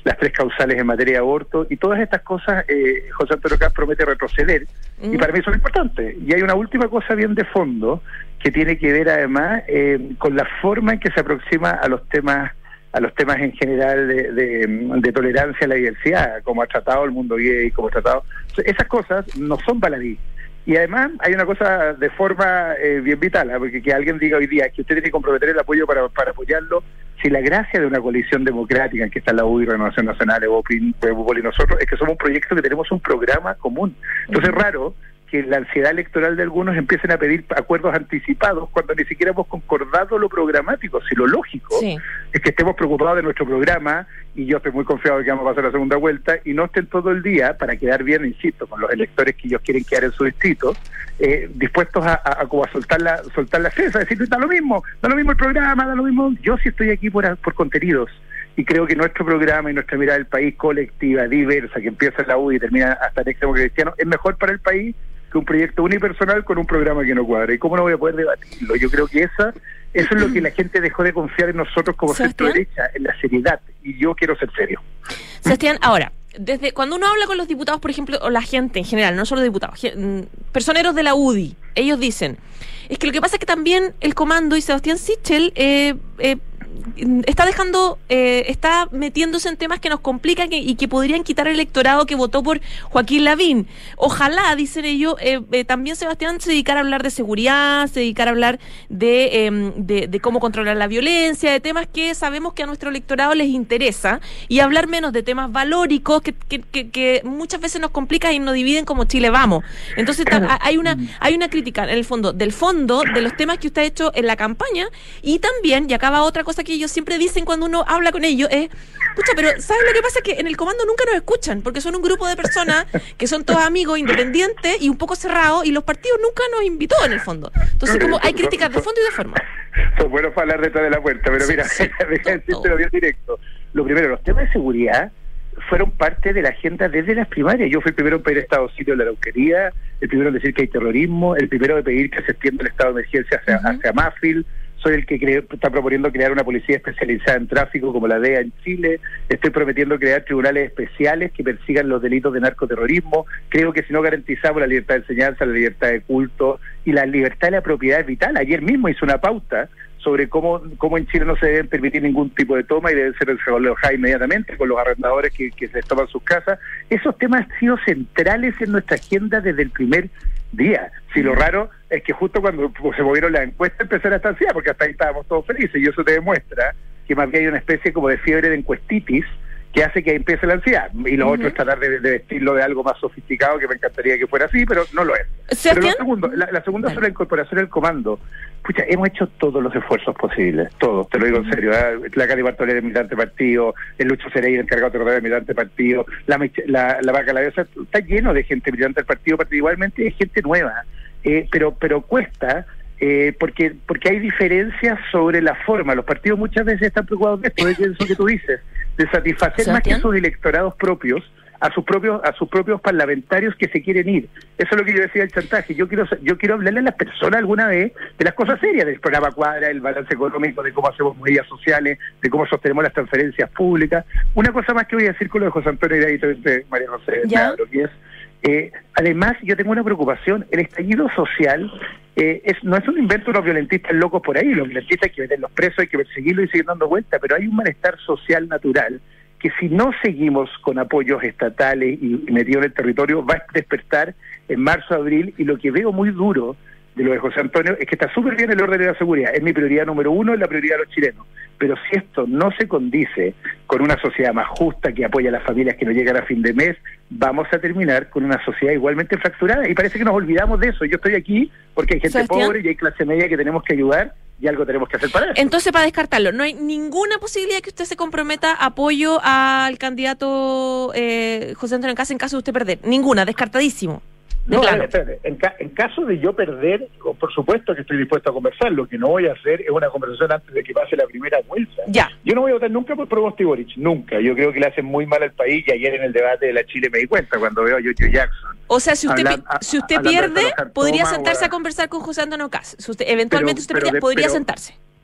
las tres causales en materia de aborto, y todas estas cosas eh, José Antonio Kast promete retroceder, mm. y para mí son importantes. Y hay una última cosa bien de fondo, que tiene que ver además eh, con la forma en que se aproxima a los temas a los temas en general de, de, de tolerancia a la diversidad, como ha tratado el mundo gay, como ha tratado... Esas cosas no son baladí. Y además hay una cosa de forma eh, bien vital, ¿eh? Porque que alguien diga hoy día que usted tiene que comprometer el apoyo para, para apoyarlo, si la gracia de una coalición democrática en que está la U D I, Renovación Nacional, Evopin, Evopol y nosotros, es que somos un proyecto que tenemos un programa común. Entonces es raro que la ansiedad electoral de algunos empiecen a pedir acuerdos anticipados cuando ni siquiera hemos concordado lo programático. Si lo lógico sí. es que estemos preocupados de nuestro programa, y yo estoy muy confiado de que vamos a pasar la segunda vuelta, y no estén todo el día, para quedar bien, insisto, con los electores que ellos quieren quedar en su distrito, eh, dispuestos a, a, a, como a soltar la soltar la cesa, decir, da lo mismo, da lo mismo el programa, da lo mismo. Yo sí estoy aquí por, por contenidos, y creo que nuestro programa y nuestra mirada del país colectiva, diversa, que empieza en la U D I y termina hasta el extremo cristiano, es mejor para el país que un proyecto unipersonal con un programa que no cuadra. ¿Y cómo no voy a poder debatirlo? Yo creo que esa eso es lo que la gente dejó de confiar en nosotros como centro derecha, en la seriedad, y yo quiero ser serio. Sebastián, ahora, desde cuando uno habla con los diputados, por ejemplo, o la gente en general, no solo diputados, personeros de la U D I, ellos dicen, es que lo que pasa es que también el comando y Sebastián Sichel eh, eh, está dejando, eh, está metiéndose en temas que nos complican que, y que podrían quitar el electorado que votó por Joaquín Lavín. Ojalá, dicen ellos, eh, eh, también Sebastián se dedicara a hablar de seguridad, se dedicara a hablar de, eh, de, de cómo controlar la violencia, de temas que sabemos que a nuestro electorado les interesa, y hablar menos de temas valóricos que, que, que, que muchas veces nos complican y nos dividen como Chile vamos. Entonces ta, hay una hay una crítica en el fondo, del fondo de los temas que usted ha hecho en la campaña, y también, y acaba otra cosa que ellos siempre dicen cuando uno habla con ellos, es, pucha, pero ¿sabes lo que pasa? Es que en el comando nunca nos escuchan, porque son un grupo de personas que son todos amigos, independientes y un poco cerrados, y los partidos nunca nos invitó en el fondo. Entonces, como hay críticas de fondo y de forma. Son buenos para hablar detrás de la puerta, pero mira, sí, deja de decirte lo bien directo. Lo primero, los temas de seguridad fueron parte de la agenda desde las primarias. Yo fui el primero en pedir estado de sitio de la Araucanía, el primero en decir que hay terrorismo, el primero en pedir que se extienda el estado de emergencia hacia, uh-huh. hacia Mafil. Soy el que cree, está proponiendo crear una policía especializada en tráfico como la D E A en Chile. Estoy prometiendo crear tribunales especiales que persigan los delitos de narcoterrorismo. Creo que si no garantizamos la libertad de enseñanza, la libertad de culto y la libertad de la propiedad es vital. Ayer mismo hice una pauta sobre cómo, cómo en Chile no se deben permitir ningún tipo de toma y deben ser desalojadas inmediatamente con los arrendadores que, que se les toman sus casas. Esos temas han sido centrales en nuestra agenda desde el primer día. Si lo raro es que justo cuando se movieron las encuestas empezó la estancia, porque hasta ahí estábamos todos felices, y eso te demuestra que más bien hay una especie como de fiebre de encuestitis que hace que empiece la ansiedad, y lo uh-huh. otro es tratar de, de vestirlo de algo más sofisticado, que me encantaría que fuera así, pero no lo es. Pero lo segundo, la, la segunda sobre la incorporación del comando. Pucha, hemos hecho todos los esfuerzos posibles, todos, te lo digo en serio, ¿eh? La Cali Bartolé de militante partido, el Lucho Cereira, encargado de recordar de militante partido, la, la, la Vaca Laviosa, está lleno de gente militante del partido, partido igualmente es gente nueva, eh, pero pero cuesta, eh, porque porque hay diferencias sobre la forma. Los partidos muchas veces están preocupados de esto, de eso que tú dices, de satisfacer más que sus electorados propios, a sus propios a sus propios parlamentarios que se quieren ir. Eso es lo que yo decía del chantaje. Yo quiero yo quiero hablarle a las personas alguna vez de las cosas serias, del programa Cuadra, el balance económico, de cómo hacemos medidas sociales, de cómo sostenemos las transferencias públicas. Una cosa más que voy a decir con lo de José Antonio y de María José Cabro, que es, eh, además yo tengo una preocupación. El estallido social eh, es no es un invento de los violentistas locos por ahí. Los violentistas hay que meterlos presos, hay que perseguirlos y seguir dando vueltas, pero hay un malestar social natural que si no seguimos con apoyos estatales y, y metidos en el territorio, va a despertar en marzo, abril, y lo que veo muy duro de lo de José Antonio es que está súper bien el orden de la seguridad, es mi prioridad número uno, es la prioridad de los chilenos, pero si esto no se condice con una sociedad más justa que apoya a las familias que no llegan a fin de mes, vamos a terminar con una sociedad igualmente fracturada, y parece que nos olvidamos de eso. Yo estoy aquí porque hay gente Sebastián. pobre y hay clase media que tenemos que ayudar, y algo tenemos que hacer para eso. Entonces, para descartarlo, ¿no hay ninguna posibilidad que usted se comprometa apoyo al candidato eh, José Antonio Kast en caso de usted perder? Ninguna, descartadísimo. No, claro. espérate, en, ca en caso de yo perder, por supuesto que estoy dispuesto a conversar. Lo que no voy a hacer es una conversación antes de que pase la primera vuelta. Ya. Yo no voy a votar nunca por Provost y Boric, nunca. Yo creo que le hacen muy mal al país, y ayer en el debate de la Chile me di cuenta cuando veo a Yoyo Jackson. O sea, si usted habla, si usted pierde, podría sentarse a conversar con José Antonio Kast. Si usted, eventualmente pero, usted pero de, podría pero, sentarse.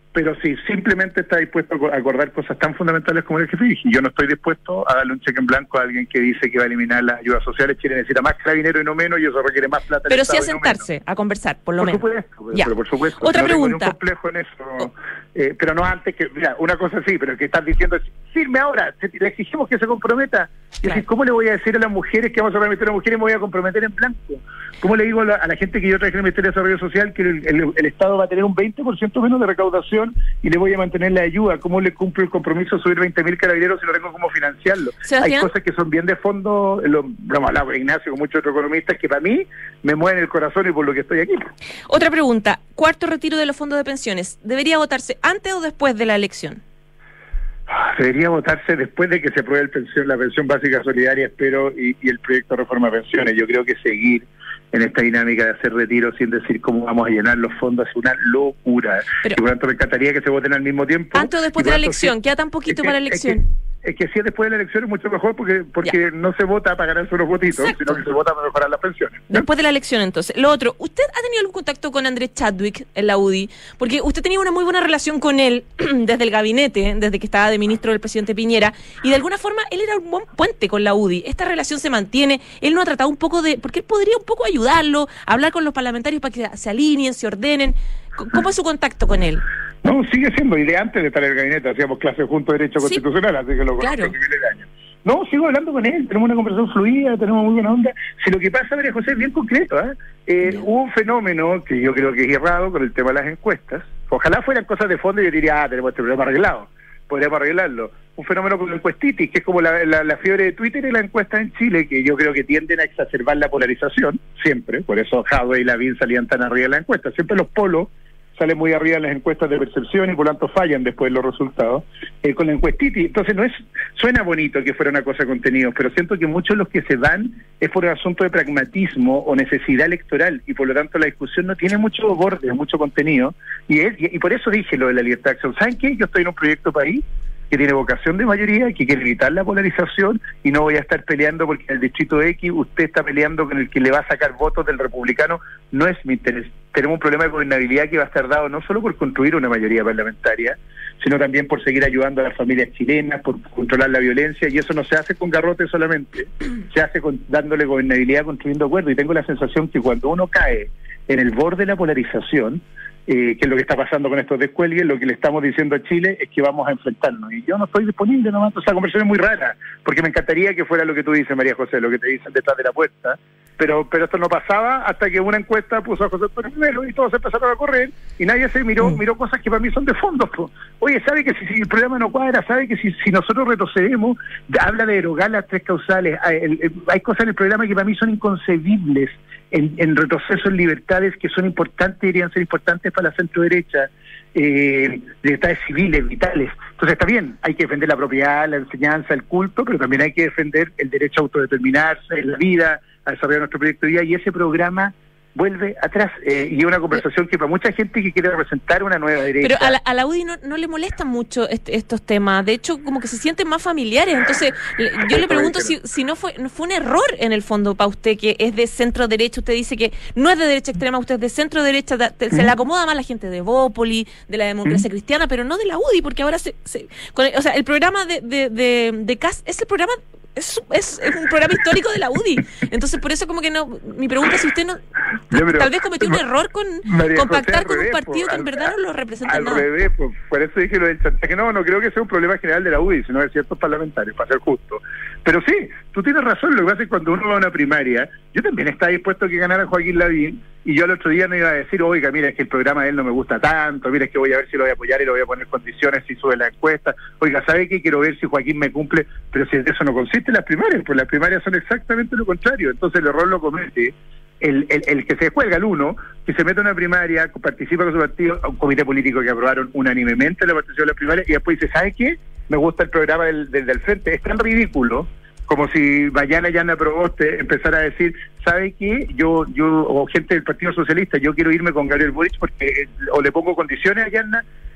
pero sí, simplemente está dispuesto a acordar cosas tan fundamentales como el que dije. Yo no estoy dispuesto a darle un cheque en blanco a alguien que dice que va a eliminar las ayudas sociales. Chile necesita más carabinero y no menos, y eso requiere más plata. Pero sí a sentarse, no a conversar, por lo por menos. Supuesto, pero, ya. Pero por supuesto. Otra no pregunta. Tengo ningún complejo en eso. Oh. Eh, pero no antes que, mira, una cosa sí, pero el que están diciendo es, firme ahora, le exigimos que se comprometa. Y claro. Decir, ¿cómo le voy a decir a las mujeres que vamos a permitir a las mujeres y me voy a comprometer en blanco? ¿Cómo le digo a la, a la gente que yo traje en el Ministerio de Desarrollo Social que el, el, el Estado va a tener un veinte por ciento menos de recaudación y le voy a mantener la ayuda? ¿Cómo le cumplo el compromiso de subir veinte mil carabineros si no tengo cómo financiarlo? Sebastián. Hay cosas que son bien de fondo, lo hemos hablado con Ignacio, con muchos otros economistas, que para mí me mueven el corazón y por lo que estoy aquí. Otra pregunta, cuarto retiro de los fondos de pensiones, ¿debería votarse antes o después de la elección? Debería votarse después de que se apruebe el pensión, la pensión básica solidaria, espero, y, y el proyecto de reforma de pensiones. Yo creo que seguir en esta dinámica de hacer retiros sin decir cómo vamos a llenar los fondos es una locura. Pero, y por lo tanto me encantaría que se voten al mismo tiempo. Antes o después de la elección, sí, queda tan poquito es que, para la elección. Es que, Es que si es después de la elección es mucho mejor porque porque ya. No se vota para ganarse unos votitos, exacto, sino que se vota para mejorar las pensiones, ¿no? Después de la elección, entonces. Lo otro, ¿usted ha tenido algún contacto con Andrés Chadwick en la U D I? Porque usted tenía una muy buena relación con él desde el gabinete, desde que estaba de ministro del presidente Piñera, y de alguna forma él era un buen puente con la U D I. Esta relación se mantiene, él no ha tratado un poco de... porque él podría un poco ayudarlo, hablar con los parlamentarios para que se alineen, se ordenen. ¿Cómo es su contacto con él? No, sigue siendo, y de antes de estar en el gabinete hacíamos clases juntos de Derecho sí, Constitucional, así que lo conozco claro. miles de años. No, sigo hablando con él, tenemos una conversación fluida, tenemos muy buena onda. Si lo que pasa, María José, es bien concreto, ¿eh? Eh, hubo un fenómeno que yo creo que es errado con el tema de las encuestas. Ojalá fueran cosas de fondo y yo diría, ah, tenemos este problema arreglado, podríamos arreglarlo. Un fenómeno con la encuestitis, que es como la, la, la fiebre de Twitter y la encuesta en Chile, que yo creo que tienden a exacerbar la polarización, siempre, por eso Jadwe y Lavín salían tan arriba en la encuesta, siempre los polos sale muy arriba en las encuestas de percepción y por lo tanto fallan después los resultados, eh, con la encuestitis. Entonces no es, suena bonito que fuera una cosa de contenidos, pero siento que muchos de los que se van es por un asunto de pragmatismo o necesidad electoral, y por lo tanto la discusión no tiene mucho borde, mucho contenido, y, es, y, y por eso dije lo de la libertad de acción. ¿Saben qué? Yo estoy en un proyecto país que tiene vocación de mayoría, que quiere evitar la polarización, y no voy a estar peleando porque en el distrito X usted está peleando con el que le va a sacar votos del republicano. No es mi interés. Tenemos un problema de gobernabilidad que va a estar dado no solo por construir una mayoría parlamentaria, sino también por seguir ayudando a las familias chilenas, por controlar la violencia, y eso no se hace con garrote solamente, se hace con, dándole gobernabilidad, construyendo acuerdos, y tengo la sensación que cuando uno cae en el borde de la polarización, Eh, que es lo que está pasando con estos descuelgues, lo que le estamos diciendo a Chile es que vamos a enfrentarnos. Y yo no estoy disponible nomás, esa conversación es muy rara, porque me encantaría que fuera lo que tú dices, María José, lo que te dicen detrás de la puerta, pero pero esto no pasaba hasta que una encuesta puso a José Antonio Melo y todos empezaron a correr y nadie se miró, miró cosas que para mí son de fondo. Po. Oye, ¿sabe que si, si el programa no cuadra? ¿Sabe que si, si nosotros retrocedemos? Habla de derogar las tres causales. Hay, el, el, hay cosas en el programa que para mí son inconcebibles. En, en retroceso en libertades que son importantes, deberían ser importantes para la centro derecha, eh, libertades civiles, vitales. Entonces está bien, hay que defender la propiedad, la enseñanza, el culto, pero también hay que defender el derecho a autodeterminarse en la vida, a desarrollar nuestro proyecto de vida, y ese programa vuelve atrás, eh, y es una conversación que para mucha gente que quiere representar una nueva derecha... Pero a la, a la U D I no, no le molestan mucho este, estos temas, de hecho como que se sienten más familiares, entonces yo le pregunto si, si no fue no fue un error en el fondo para usted, que es de centro derecha, usted dice que no es de derecha extrema, usted es de centro derecha, te, se le acomoda más la gente de Bópoli, de la democracia ¿Mm? cristiana, pero no de la U D I, porque ahora se... se con el, o sea, el programa de, de, de, de C A S es el programa... Es, es, es un programa histórico de la U D I. Entonces, por eso como que no... Mi pregunta es si usted no... Ya, pero, tal vez cometió un error con, con pactar con un partido que en verdad no lo representa al nada. Al revés, pues, por eso dije lo del chantaje. No, no creo que sea un problema general de la U D I, sino de ciertos parlamentarios, para ser justo. Pero sí, tú tienes razón, lo que pasa es que cuando uno va a una primaria, yo también estaba dispuesto a que ganara Joaquín Lavín, y yo el otro día no iba a decir, oiga, mira, es que el programa de él no me gusta tanto, mira, es que voy a ver si lo voy a apoyar y lo voy a poner condiciones si sube la encuesta, oiga, ¿sabe qué? Quiero ver si Joaquín me cumple, pero si eso no consiste en las primarias, pues las primarias son exactamente lo contrario, entonces el error lo comete el, el, el que se descuelga, el uno, que se mete a una primaria, participa con su partido, a un comité político que aprobaron unánimemente la participación de la primaria, y después dice, ¿sabe qué? Me gusta el programa del, del, del Frente, es tan ridículo como si mañana Yana Proboste empezara a decir, ¿sabe qué? Yo, yo, o gente del Partido Socialista, yo quiero irme con Gabriel Boric porque, o le pongo condiciones a Yana,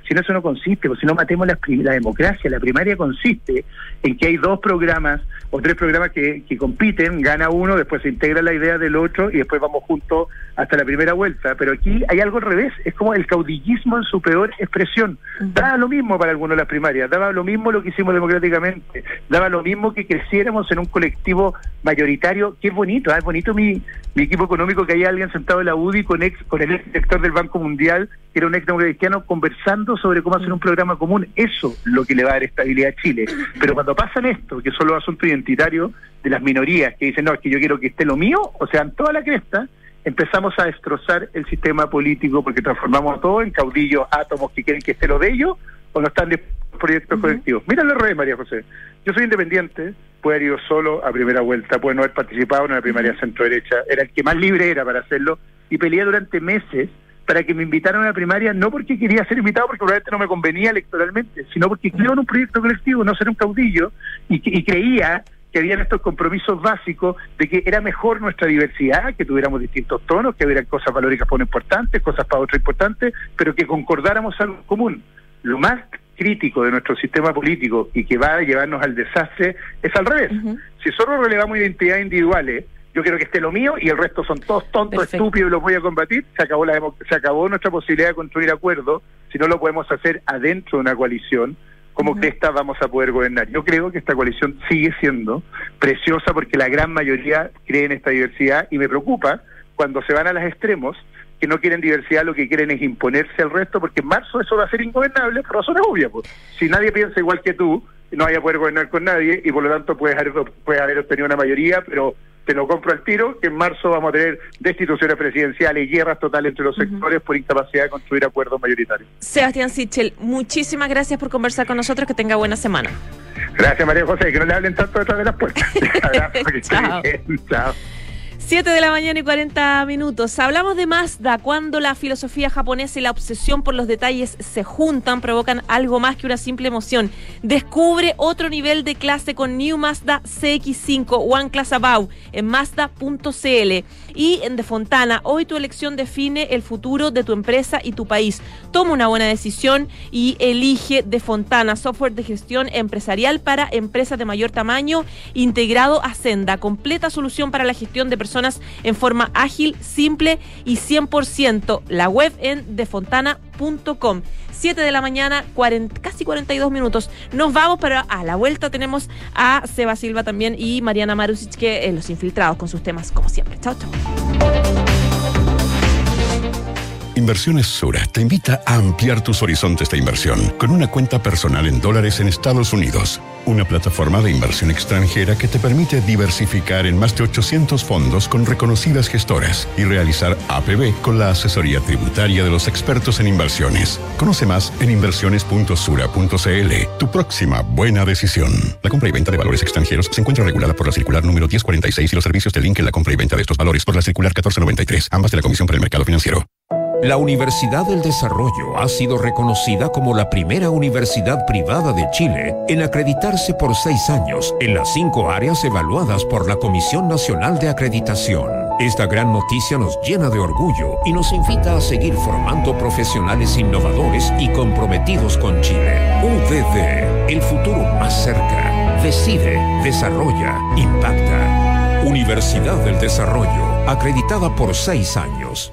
Si en eso no consiste, pues si no matemos la, la democracia. La primaria consiste en que hay dos programas o tres programas que, que compiten, gana uno, después se integra la idea del otro y después vamos juntos hasta la primera vuelta. Pero aquí hay algo al revés, es como el caudillismo en su peor expresión. Uh-huh. Daba lo mismo para algunos las primarias, daba lo mismo lo que hicimos democráticamente, daba lo mismo que creciéramos en un colectivo mayoritario, que es bonito, ¿eh? Es bonito mi, mi equipo económico, que haya alguien sentado en la U D I con, ex, con el ex director del Banco Mundial, que era un ex democrático, conversando sobre cómo hacer un programa común. Eso es lo que le va a dar estabilidad a Chile. Pero cuando pasan esto, que son los asuntos identitarios de las minorías, que dicen, no, es que yo quiero que esté lo mío, o sea, en toda la cresta, empezamos a destrozar el sistema político porque transformamos a todo en caudillos, átomos que quieren que esté lo de ellos o no están de proyectos uh-huh. colectivos. Mira al revés, María José. Yo soy independiente, puedo haber ido solo a primera vuelta, puedo no haber participado en una primaria uh-huh. centro-derecha, era el que más libre era para hacerlo, y peleé durante meses para que me invitaran a una primaria, no porque quería ser invitado, porque probablemente no me convenía electoralmente, sino porque creo en un proyecto colectivo, no ser un caudillo, y, y creía que habían estos compromisos básicos de que era mejor nuestra diversidad, que tuviéramos distintos tonos, que hubiera cosas valóricas para uno importantes, cosas para otro importantes, pero que concordáramos algo común. Lo más crítico de nuestro sistema político y que va a llevarnos al desastre es al revés. Uh-huh. Si solo relevamos identidades individuales, yo quiero que esté lo mío y el resto son todos tontos, Perfecto. estúpidos y los voy a combatir, se acabó la democ- se acabó nuestra posibilidad de construir acuerdos. Si no lo podemos hacer adentro de una coalición, ¿cómo uh-huh. que esta vamos a poder gobernar? Yo creo que esta coalición sigue siendo preciosa porque la gran mayoría cree en esta diversidad, y me preocupa cuando se van a los extremos, que no quieren diversidad, lo que quieren es imponerse al resto, porque en marzo eso va a ser ingobernable por razones obvias. Pues. Si nadie piensa igual que tú, no vaya a poder gobernar con nadie, y por lo tanto puedes haber, puedes haber obtenido una mayoría, pero te lo compro al tiro, que en marzo vamos a tener destituciones presidenciales y guerras totales entre los sectores uh-huh. por incapacidad de construir acuerdos mayoritarios. Sebastián Sichel, muchísimas gracias por conversar con nosotros, que tenga buena semana. Gracias, María José, que no le hablen tanto detrás de las puertas. Abrazo, que Chao. Bien. Chao. siete de la mañana y cuarenta minutos. Hablamos de Mazda. Cuando la filosofía japonesa y la obsesión por los detalles se juntan, provocan algo más que una simple emoción. Descubre otro nivel de clase con New Mazda C X cinco One Class Above en Mazda punto c l. Y en De Fontana, hoy tu elección define el futuro de tu empresa y tu país. Toma una buena decisión y elige De Fontana, software de gestión empresarial para empresas de mayor tamaño, integrado a Senda. Completa solución para la gestión de personas en forma ágil, simple y cien por ciento. La web en de fontana punto com. siete de la mañana, cuarenta, casi cuarenta y dos minutos. Nos vamos, pero a la vuelta tenemos a Seba Silva también y Mariana Marusic, que eh, los infiltrados con sus temas como siempre. Chao, chao. Inversiones Sura te invita a ampliar tus horizontes de inversión con una cuenta personal en dólares en Estados Unidos. Una plataforma de inversión extranjera que te permite diversificar en más de ochocientos fondos con reconocidas gestoras y realizar A P B con la asesoría tributaria de los expertos en inversiones. Conoce más en inversiones punto sura punto c l. Tu próxima buena decisión. La compra y venta de valores extranjeros se encuentra regulada por la circular número diez cuarenta y seis y los servicios de link en la compra y venta de estos valores por la circular catorce noventa y tres, ambas de la Comisión para el Mercado Financiero. La Universidad del Desarrollo ha sido reconocida como la primera universidad privada de Chile en acreditarse por seis años en las cinco áreas evaluadas por la Comisión Nacional de Acreditación. Esta gran noticia nos llena de orgullo y nos invita a seguir formando profesionales innovadores y comprometidos con Chile. U D D, el futuro más cerca. Decide, desarrolla, impacta. Universidad del Desarrollo, acreditada por seis años.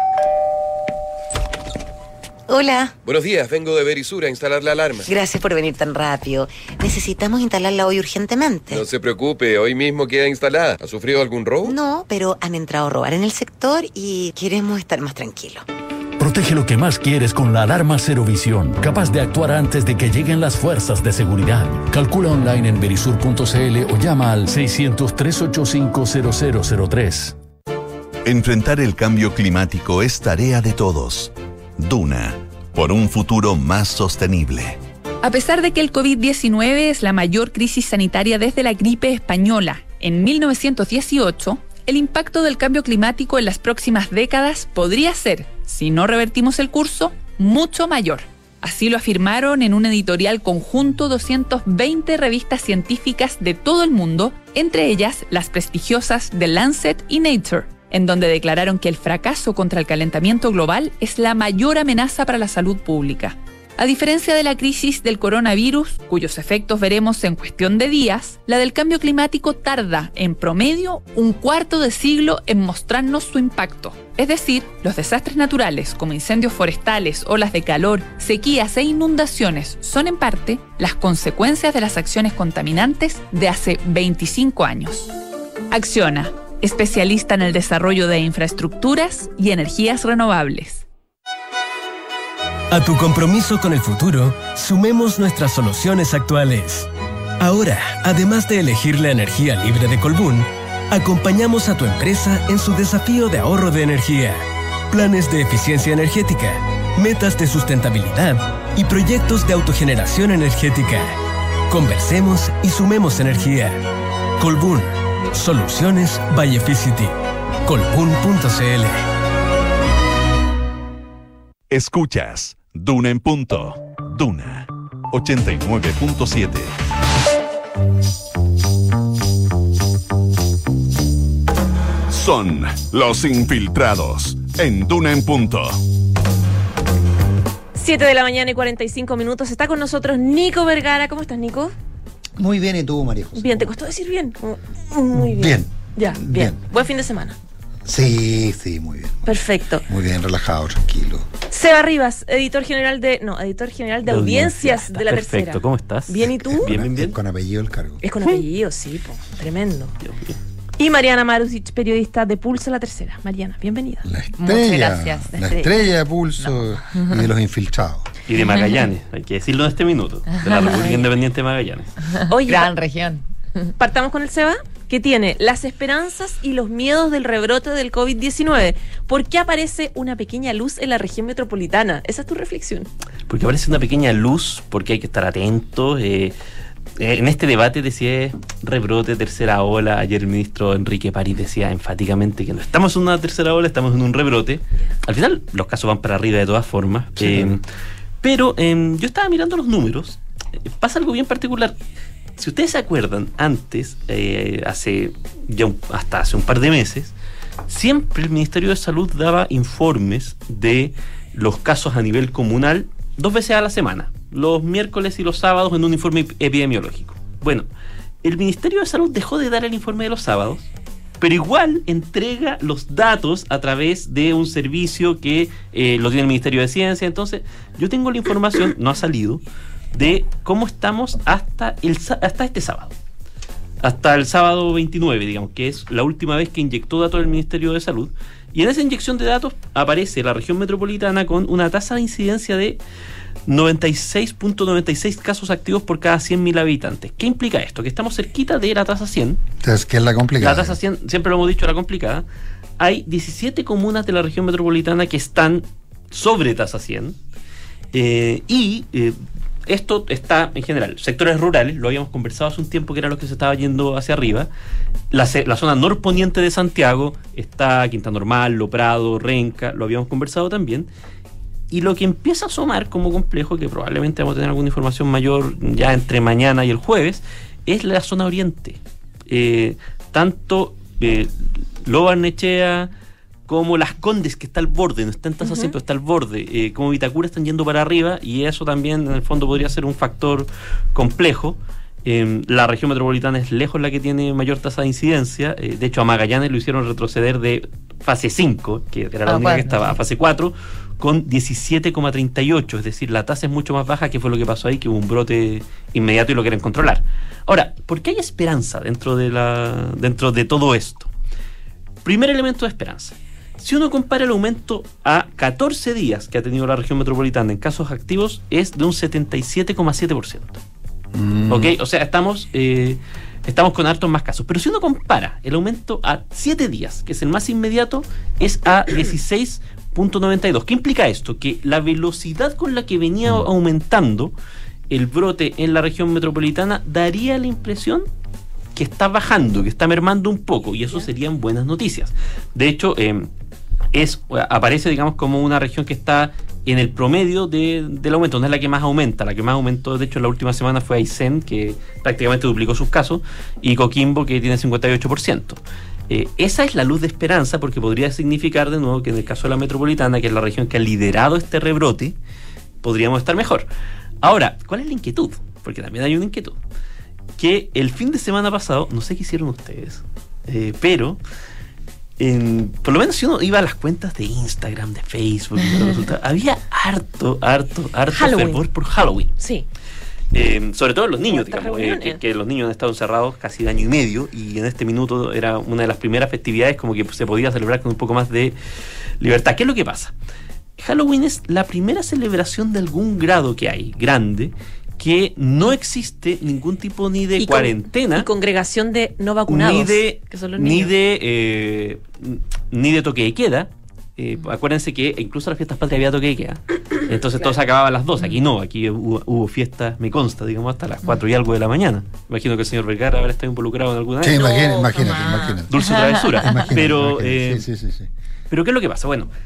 Hola. Buenos días, vengo de Verisur a instalar la alarma. Gracias por venir tan rápido. Necesitamos instalarla hoy urgentemente. No se preocupe, hoy mismo queda instalada. ¿Ha sufrido algún robo? No, pero han entrado a robar en el sector y queremos estar más tranquilos. Protege lo que más quieres con la alarma Cero Visión, capaz de actuar antes de que lleguen las fuerzas de seguridad. Calcula online en verisur punto c l o llama al seiscientos, trescientos ochenta y cinco, cero cero cero tres. Enfrentar el cambio climático es tarea de todos. Duna, por un futuro más sostenible. A pesar de que el covid diecinueve es la mayor crisis sanitaria desde la gripe española en mil novecientos dieciocho, el impacto del cambio climático en las próximas décadas podría ser, si no revertimos el curso, mucho mayor. Así lo afirmaron en un editorial conjunto doscientas veinte revistas científicas de todo el mundo, entre ellas las prestigiosas The Lancet y Nature, en donde declararon que el fracaso contra el calentamiento global es la mayor amenaza para la salud pública. A diferencia de la crisis del coronavirus, cuyos efectos veremos en cuestión de días, la del cambio climático tarda, en promedio, un cuarto de siglo en mostrarnos su impacto. Es decir, los desastres naturales, como incendios forestales, olas de calor, sequías e inundaciones, son en parte las consecuencias de las acciones contaminantes de hace veinticinco años. Acciona, especialista en el desarrollo de infraestructuras y energías renovables. A tu compromiso con el futuro, sumemos nuestras soluciones actuales. Ahora, además de elegir la energía libre de Colbún, acompañamos a tu empresa en su desafío de ahorro de energía, planes de eficiencia energética, metas de sustentabilidad y proyectos de autogeneración energética. Conversemos y sumemos energía. Colbún, soluciones by Efficity. colbún punto c l. Escuchas Duna en Punto. Duna ochenta y nueve punto siete. Son los infiltrados en Duna en Punto. siete de la mañana y cuarenta y cinco minutos. Está con nosotros Nico Vergara. ¿Cómo estás, Nico? Muy bien, ¿y tú, María José? Bien, ¿te costó decir bien? Muy bien. Bien. Ya, bien. bien. Buen fin de semana. Sí, sí, muy bien. Perfecto. Muy bien, relajado, tranquilo. Seba Rivas, editor general de... No, editor general de, de audiencias de La Perfecto. Tercera. Perfecto, ¿cómo estás? Bien, ¿y tú? Bien, bien, bien. Es con apellido el cargo. Es con apellido, sí, po. Tremendo. Dios mío. Y Mariana Marusic, periodista de Pulso La Tercera. Mariana, bienvenida. La estrella. Muchas gracias. La, la estrella de Pulso no. y de los infiltrados. Y de Magallanes, hay que decirlo en este minuto. De la República Independiente de Magallanes. Oye, gran región. Partamos con el Seba, que tiene las esperanzas y los miedos del rebrote del covid diecinueve. ¿Por qué aparece una pequeña luz en la región metropolitana? Esa es tu reflexión. Porque aparece una pequeña luz, porque hay que estar atentos. Eh, en este debate decía rebrote, tercera ola. Ayer el ministro Enrique París decía enfáticamente que no estamos en una tercera ola, estamos en un rebrote. Al final los casos van para arriba de todas formas. Sí, eh, claro. Pero eh, yo estaba mirando los números. Pasa algo bien particular. Si ustedes se acuerdan, antes, eh, hace ya un, hasta hace un par de meses, siempre el Ministerio de Salud daba informes de los casos a nivel comunal dos veces a la semana, los miércoles y los sábados, en un informe epidemiológico. Bueno, el Ministerio de Salud dejó de dar el informe de los sábados, pero igual entrega los datos a través de un servicio que eh, lo tiene el Ministerio de Ciencia. Entonces, yo tengo la información, no ha salido, de cómo estamos hasta el hasta este sábado. Hasta el sábado veintinueve, digamos, que es la última vez que inyectó datos el Ministerio de Salud. Y en esa inyección de datos aparece la región metropolitana con una tasa de incidencia de noventa y seis punto noventa y seis casos activos por cada cien mil habitantes. ¿Qué implica esto? Que estamos cerquita de la tasa cien. Entonces, ¿qué es la complicada? La tasa cien, siempre lo hemos dicho, la complicada. Hay diecisiete comunas de la región metropolitana que están sobre tasa cien. Eh, y... Eh, Esto está en general, sectores rurales, lo habíamos conversado hace un tiempo, que era lo que se estaba yendo hacia arriba. La, la zona norponiente de Santiago está Quinta Normal, Lo Prado, Renca, lo habíamos conversado también. Y lo que empieza a asomar como complejo, que probablemente vamos a tener alguna información mayor ya entre mañana y el jueves, es la zona oriente. Eh, tanto eh, Lo Barnechea como Las Condes, que está al borde, no está en tasa uh-huh. cien, pero está al borde, eh, como Vitacura están yendo para arriba, y eso también en el fondo podría ser un factor complejo. Eh, la región metropolitana es lejos la que tiene mayor tasa de incidencia. Eh, de hecho, a Magallanes lo hicieron retroceder de fase cinco, que era la oh, única bueno. que estaba, a fase cuatro, con diecisiete coma treinta y ocho, es decir, la tasa es mucho más baja, que fue lo que pasó ahí, que hubo un brote inmediato y lo quieren controlar. Ahora, ¿por qué hay esperanza dentro de, la, dentro de todo esto? Primer elemento de esperanza. Si uno compara el aumento a catorce días que ha tenido la región metropolitana en casos activos, es de un setenta y siete coma siete por ciento. Mm. ¿Ok? O sea, estamos, eh, estamos con hartos más casos. Pero si uno compara el aumento a siete días, que es el más inmediato, es a dieciséis punto noventa y dos. ¿Qué implica esto? Que la velocidad con la que venía aumentando el brote en la región metropolitana daría la impresión que está bajando, que está mermando un poco, y eso serían buenas noticias. De hecho, eh, es aparece, digamos, como una región que está en el promedio de, del aumento, no es la que más aumenta. La que más aumentó, de hecho, en la última semana fue Aysén, que prácticamente duplicó sus casos, y Coquimbo, que tiene cincuenta y ocho por ciento. Eh, esa es la luz de esperanza, porque podría significar, de nuevo, que en el caso de la metropolitana, que es la región que ha liderado este rebrote, podríamos estar mejor. Ahora, ¿cuál es la inquietud? Porque también hay una inquietud. Que el fin de semana pasado, no sé qué hicieron ustedes, eh, pero en, por lo menos si uno iba a las cuentas de Instagram, de Facebook, había harto, harto, harto Halloween. fervor por Halloween. Sí. Eh, sobre todo los niños, digamos, eh, reuniones. que, que los niños han estado encerrados casi de año y medio, y en este minuto era una de las primeras festividades como que se podía celebrar con un poco más de libertad. ¿Qué es lo que pasa? Halloween es la primera celebración de algún grado que hay, grande, que no existe ningún tipo ni de Y con- cuarentena, y congregación de no vacunados, ni de que son los ni niños. de eh, ni de toque de queda. Eh, acuérdense que incluso en las fiestas patrias había toque de queda, entonces todo se acababa a las dos. Aquí no, aquí hubo, hubo fiestas, me consta, digamos, hasta las cuatro y algo de la mañana. Imagino que el señor Vergara habrá estado involucrado en alguna Sí, vez. imagínate, imagínate, imagínate. Dulce travesura. Imagínate, Pero imagínate. eh, Sí, sí, sí, sí. pero ¿qué es lo que pasa? Bueno,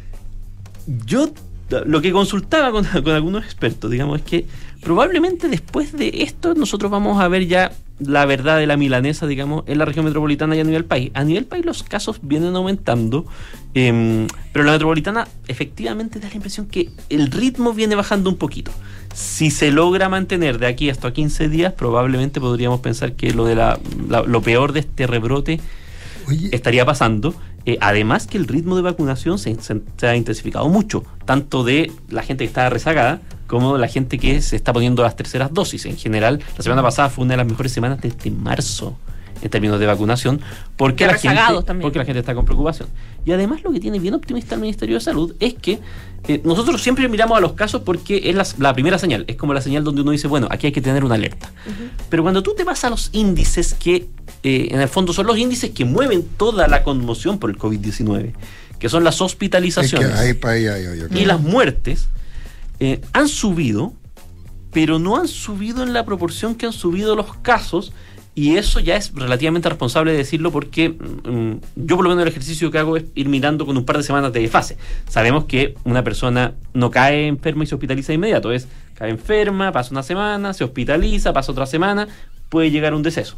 yo lo que consultaba con, con algunos expertos, digamos, es que probablemente después de esto nosotros vamos a ver ya la verdad de la milanesa, digamos, en la región metropolitana y a nivel país. A nivel país los casos vienen aumentando, eh, pero en la metropolitana efectivamente da la impresión que el ritmo viene bajando un poquito. Si se logra mantener de aquí hasta quince días, probablemente podríamos pensar que lo de la, la- lo peor de este rebrote estaría pasando. Eh, además que el ritmo de vacunación se, se- se ha intensificado mucho, tanto de la gente que está rezagada como de la gente que se está poniendo las terceras dosis. En general, la semana pasada fue una de las mejores semanas desde marzo en términos de vacunación, porque De la, gente, rezagados también. porque la gente está con preocupación. Y además lo que tiene bien optimista el Ministerio de Salud es que eh, nosotros siempre miramos a los casos porque es la, la primera señal, es como la señal donde uno dice, bueno, aquí hay que tener una alerta. Pero cuando tú te vas a los índices que eh, en el fondo son los índices que mueven toda la conmoción por el COVID diecinueve, que son las Es que hospitalizaciones ahí, pa' ahí, ahí, ahí, ahí. y las muertes, eh, han subido, pero no han subido en la proporción que han subido los casos. Y eso ya es relativamente responsable de decirlo porque mm, yo por lo menos el ejercicio que hago es ir mirando con un par de semanas de fase. Sabemos que una persona no cae enferma y se hospitaliza de inmediato. Es, cae enferma, pasa una semana, se hospitaliza, pasa otra semana, puede llegar a un deceso.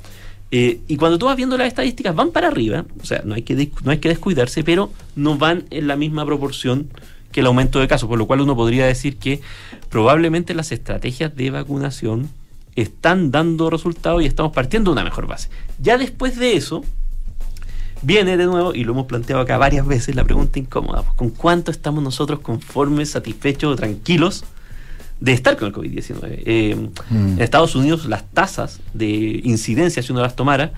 Eh, y cuando tú vas viendo las estadísticas van para arriba, o sea, no hay que des- no hay que descuidarse, pero no van en la misma proporción que el aumento de casos, por lo cual uno podría decir que probablemente las estrategias de vacunación están dando resultados y estamos partiendo de una mejor base. Ya después de eso, viene de nuevo, y lo hemos planteado acá varias veces, la pregunta incómoda, pues, ¿con cuánto estamos nosotros conformes, satisfechos o tranquilos de estar con el COVID diecinueve? Eh, Mm. En Estados Unidos las tasas de incidencia, si uno las tomara,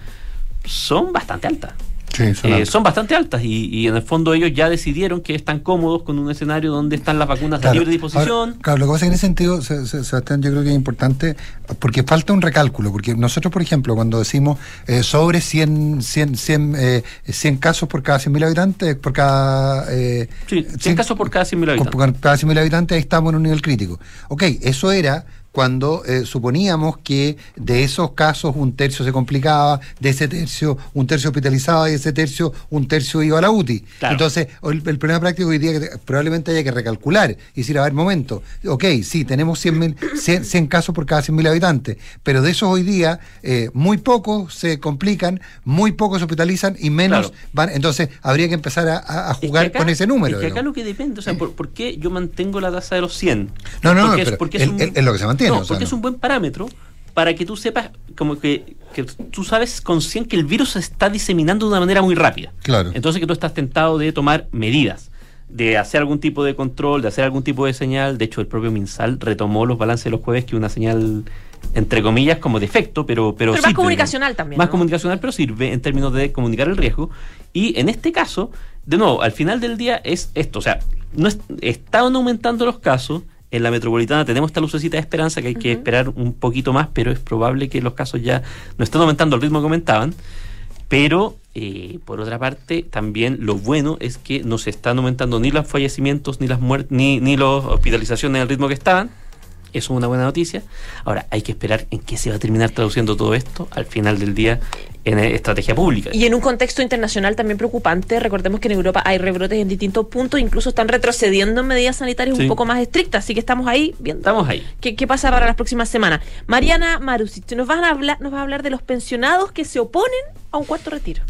son bastante altas. Sí, son Eh, altas. son bastante altas y, y en el fondo ellos ya decidieron que están cómodos con un escenario donde están las vacunas Claro. a libre disposición. Ahora, claro, lo que pasa es que en ese sentido, Se- Se- Sebastián, yo creo que es importante, porque falta un recálculo, porque nosotros, por ejemplo, cuando decimos eh, sobre cien, cien, cien, eh, cien casos por cada cien mil habitantes, por cada... Eh, Sí, cien casos por cada cien mil habitantes. Por cada cien mil habitantes, ahí estamos en un nivel crítico. Ok, eso era cuando eh, suponíamos que de esos casos un tercio se complicaba, de ese tercio un tercio hospitalizaba y de ese tercio un tercio iba a la U T I. Claro. Entonces, el, el problema práctico hoy día es que probablemente haya que recalcular y decir, a ver, momento, ok, sí, tenemos cien, mil, cien, cien casos por cada cien mil habitantes, pero de esos hoy día eh, muy pocos se complican, muy pocos se hospitalizan y menos Claro. van. Entonces, habría que empezar a, a- a jugar Es que acá- con ese número. Es que acá digamos. lo que depende, o sea, ¿por, por qué yo mantengo la tasa de los cien? No, no, no, Porque pero porque es- un- es- es lo que se mantiene, No, o sea, porque no. es un buen parámetro para que tú sepas, como que, que tú sabes con cien que el virus se está diseminando de una manera muy rápida. Claro. Entonces que tú estás tentado de tomar medidas, de hacer algún tipo de control, de hacer algún tipo de señal. De hecho, el propio MinSal retomó los balances de los jueves, que una señal, entre comillas, como defecto, pero pero, Pero más sirve, comunicacional ¿no? también, Más ¿no? comunicacional, pero sirve en términos de comunicar el riesgo. Y en este caso, de nuevo, al final del día es esto, o sea, no es- están aumentando los casos. En la metropolitana tenemos esta lucecita de esperanza que hay que esperar un poquito más, pero es probable que los casos ya no estén aumentando al ritmo que aumentaban. Pero, eh, por otra parte, también lo bueno es que no se están aumentando ni los fallecimientos, ni las muertes, ni, ni las hospitalizaciones al ritmo que estaban. Eso es una buena noticia. Ahora, hay que esperar en qué se va a terminar traduciendo todo esto al final del día en eh, estrategia pública. Y en un contexto internacional también preocupante, recordemos que en Europa hay rebrotes en distintos puntos, incluso están retrocediendo en medidas sanitarias Sí. un poco más estrictas, así que estamos ahí viendo Estamos ahí. qué, qué pasa para las próximas semanas. Mariana Marusic, nos, van a hablar, nos va a hablar de los pensionados que se oponen a un cuarto retiro.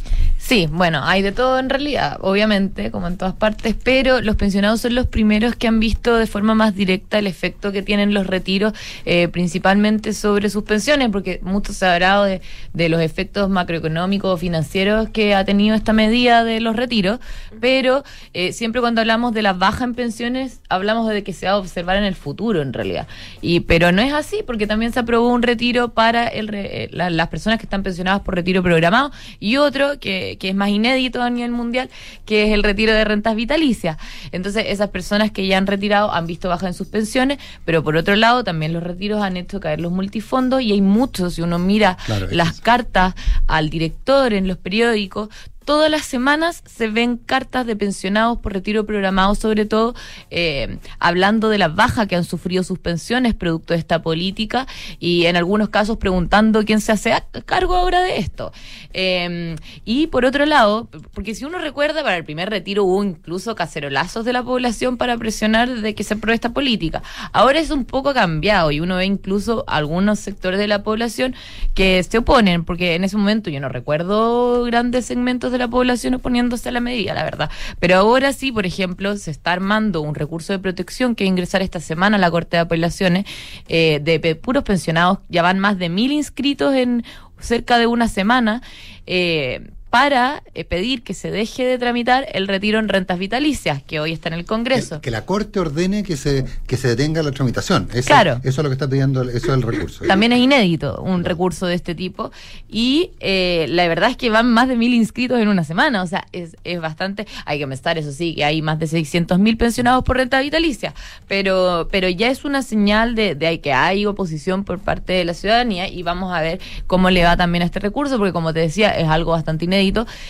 Sí, bueno, hay de todo en realidad, obviamente, como en todas partes, pero los pensionados son los primeros que han visto de forma más directa el efecto que tienen los retiros, eh, principalmente sobre sus pensiones, porque mucho se ha hablado de, de los efectos macroeconómicos o financieros que ha tenido esta medida de los retiros, pero eh, siempre cuando hablamos de la baja en pensiones, hablamos de que se va a observar en el futuro, en realidad. Y pero no es así, porque también se aprobó un retiro para el re, la, las personas que están pensionadas por retiro programado, y otro que que es más inédito a nivel mundial, que es el retiro de rentas vitalicias. Entonces, esas personas que ya han retirado han visto baja en sus pensiones, pero por otro lado, también los retiros han hecho caer los multifondos, y hay muchos, si uno mira claro, las es. cartas al director en los periódicos, todas las semanas se ven cartas de pensionados por retiro programado, sobre todo eh, hablando de la baja que han sufrido sus pensiones producto de esta política, y en algunos casos preguntando quién se hace a cargo ahora de esto. Eh, y por otro lado, porque si uno recuerda, para el primer retiro hubo incluso cacerolazos de la población para presionar de que se apruebe esta política. Ahora es un poco cambiado, y uno ve incluso algunos sectores de la población que se oponen, porque en ese momento yo no recuerdo grandes segmentos de la población oponiéndose a la medida, la verdad. Pero ahora sí, por ejemplo, se está armando un recurso de protección que va a ingresar esta semana a la Corte de Apelaciones, eh, de, de puros pensionados. Ya van más de mil inscritos en cerca de una semana, eh, para eh, pedir que se deje de tramitar el retiro en rentas vitalicias, que hoy está en el Congreso. Que, que la Corte ordene que se que se detenga la tramitación. Ese, claro. Eso es lo que está pidiendo, eso es el recurso. También es inédito un recurso de este tipo, y eh, la verdad es que van más de mil inscritos en una semana, o sea, es, es bastante. Hay que pensar, eso sí, que hay más de seiscientos mil pensionados por renta vitalicia, pero pero ya es una señal de, de que hay oposición por parte de la ciudadanía, y vamos a ver cómo le va también a este recurso, porque como te decía, es algo bastante inédito.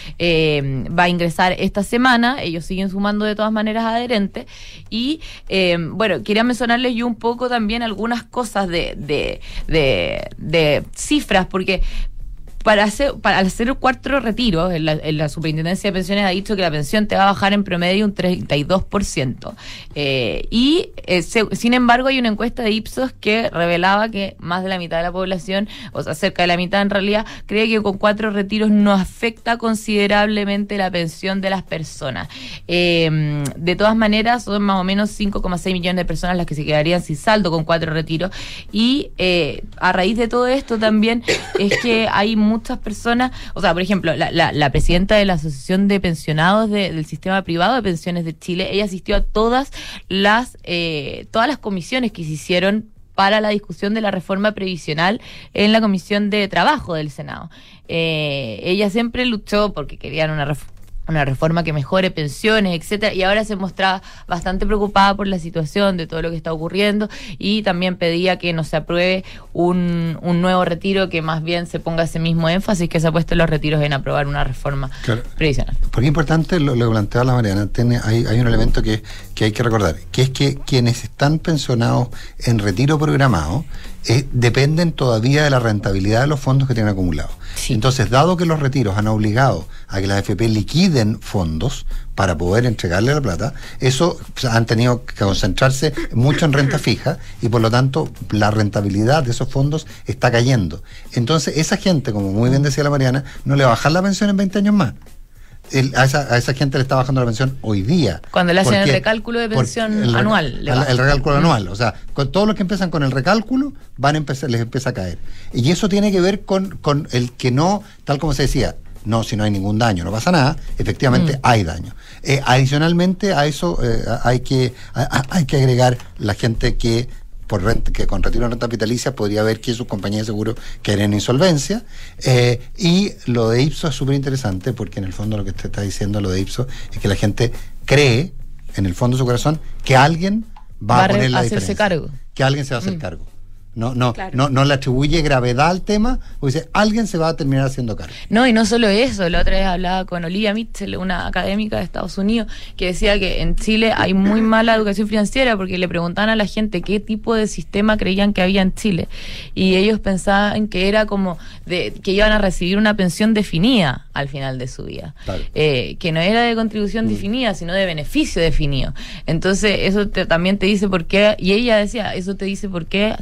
Eh, va a ingresar esta semana, ellos siguen sumando de todas maneras adherentes, y eh, bueno, quería mencionarles yo un poco también algunas cosas de, de, de, de cifras, porque Para hacer, para hacer cuatro retiros, en la, en la Superintendencia de Pensiones ha dicho que la pensión te va a bajar en promedio un treinta y dos por ciento. Eh, y, eh, se, sin embargo, hay una encuesta de Ipsos que revelaba que más de la mitad de la población, o sea, cerca de la mitad en realidad, cree que con cuatro retiros no afecta considerablemente la pensión de las personas. Eh, de todas maneras, son más o menos cinco coma seis millones de personas las que se quedarían sin saldo con cuatro retiros. Y eh, a raíz de todo esto también es que hay muchas personas, o sea, por ejemplo, la, la, la presidenta de la Asociación de Pensionados de, del Sistema Privado de Pensiones de Chile, ella asistió a todas las eh, todas las comisiones que se hicieron para la discusión de la reforma previsional en la Comisión de Trabajo del Senado. Eh, ella siempre luchó porque querían una reforma una reforma que mejore pensiones, etcétera, y ahora se mostraba bastante preocupada por la situación de todo lo que está ocurriendo, y también pedía que no se apruebe un, un nuevo retiro, que más bien se ponga ese mismo énfasis que se ha puesto en los retiros en aprobar una reforma claro. previsional. Porque es importante lo, lo que planteaba la Mariana, tiene, hay, hay un elemento que, que hay que recordar, que es que quienes están pensionados en retiro programado eh, dependen todavía de la rentabilidad de los fondos que tienen acumulados. Sí. Entonces, dado que los retiros han obligado a que las A F P liquiden fondos para poder entregarle la plata, eso han tenido que concentrarse mucho en renta fija, y por lo tanto la rentabilidad de esos fondos está cayendo. Entonces, esa gente, como muy bien decía la Mariana, no le va a bajar la pensión en veinte años más. El, a, esa, a esa gente le está bajando la pensión hoy día. Cuando le hacen el recálculo de pensión el, anual. El, el recálculo mm. anual. O sea, con todos los que empiezan con el recálculo, van a empezar, les empieza a caer. Y eso tiene que ver con, con el que no, tal como se decía, no, si no hay ningún daño, no pasa nada, efectivamente mm. hay daño. Eh, adicionalmente a eso eh, hay, que, a, hay que agregar la gente que por renta, que con retiro de renta vitalicia podría ver que sus compañías de seguro caerían en insolvencia. Eh, y lo de Ipsos es súper interesante, porque en el fondo lo que te está diciendo lo de Ipsos es que la gente cree, en el fondo de su corazón, que alguien va, va a poner la diferencia. Cargo. Que alguien se va a hacer mm. cargo. No, no, claro. no, no le atribuye gravedad al tema, o dice, alguien se va a terminar haciendo cargo. No, y no solo eso, la otra vez hablaba con Olivia Mitchell, una académica de Estados Unidos, que decía que en Chile hay muy mala educación financiera, porque le preguntaban a la gente qué tipo de sistema creían que había en Chile, y ellos pensaban que era como de que iban a recibir una pensión definida al final de su vida, claro. eh, que no era de contribución mm. definida, sino de beneficio definido. Entonces eso te, también te dice por qué, y ella decía, eso te dice por qué se han hecho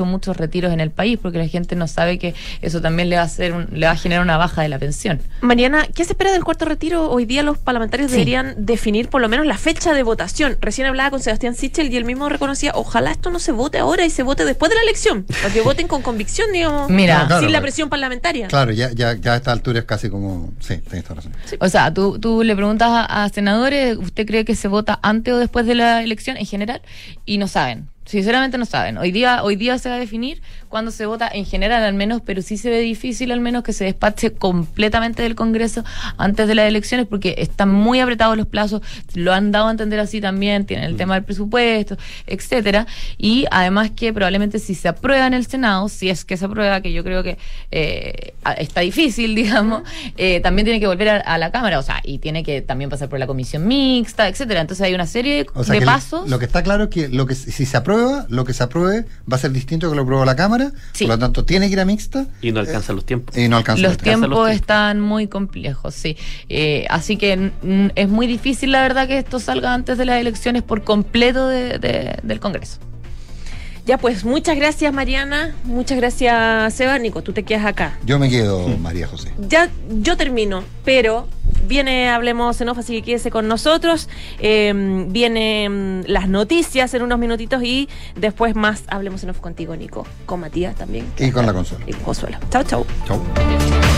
hecho muchos retiros en el país porque la gente no sabe que eso también le va a hacer un, le va a generar una baja de la pensión. Mariana, ¿qué se espera del cuarto retiro? Hoy día los parlamentarios Sí. deberían definir por lo menos la fecha de votación. Recién hablaba con Sebastián Sichel y él mismo reconocía, ojalá esto no se vote ahora y se vote después de la elección, para que voten con convicción, digamos, Mira. sin No, claro, la claro. presión parlamentaria. Claro, ya, ya, ya a esta altura es casi como... Sí, tienes toda razón. O sea, tú, tú le preguntas a, a senadores, ¿usted cree que se vota antes o después de la elección en general? Y no saben. Sinceramente no saben. Hoy día, hoy día se va a definir cuándo se vota en general al menos, pero sí se ve difícil al menos que se despache completamente del Congreso antes de las elecciones porque están muy apretados los plazos, lo han dado a entender así también, tienen el tema del presupuesto, etcétera, y además que probablemente si se aprueba en el Senado, si es que se aprueba, que yo creo que eh, está difícil, digamos, eh, también tiene que volver a, a la Cámara, o sea, y tiene que también pasar por la comisión mixta, etcétera. Entonces hay una serie de, O sea, de que pasos. Lo que está claro es que, lo que si se aprueba, lo que se apruebe va a ser distinto que lo aprobó la Cámara, Sí. por lo tanto tiene que ir a mixta. Y no alcanzan los tiempos. Y no alcanza Los los tiempos. tiempos están muy complejos, sí. Eh, así que mm, es muy difícil, la verdad, que esto salga antes de las elecciones por completo de, de- del Congreso. Ya pues, muchas gracias Mariana, muchas gracias Seba. Nico, tú te quedas acá. Yo me quedo, María José. Ya yo termino, pero viene Hablemos en Off, así que quédese con nosotros. Eh, vienen las noticias en unos minutitos y después más Hablemos en Off contigo, Nico. Con Matías también. Y con la consola. Y con Consuelo. Chao, chao. Chau.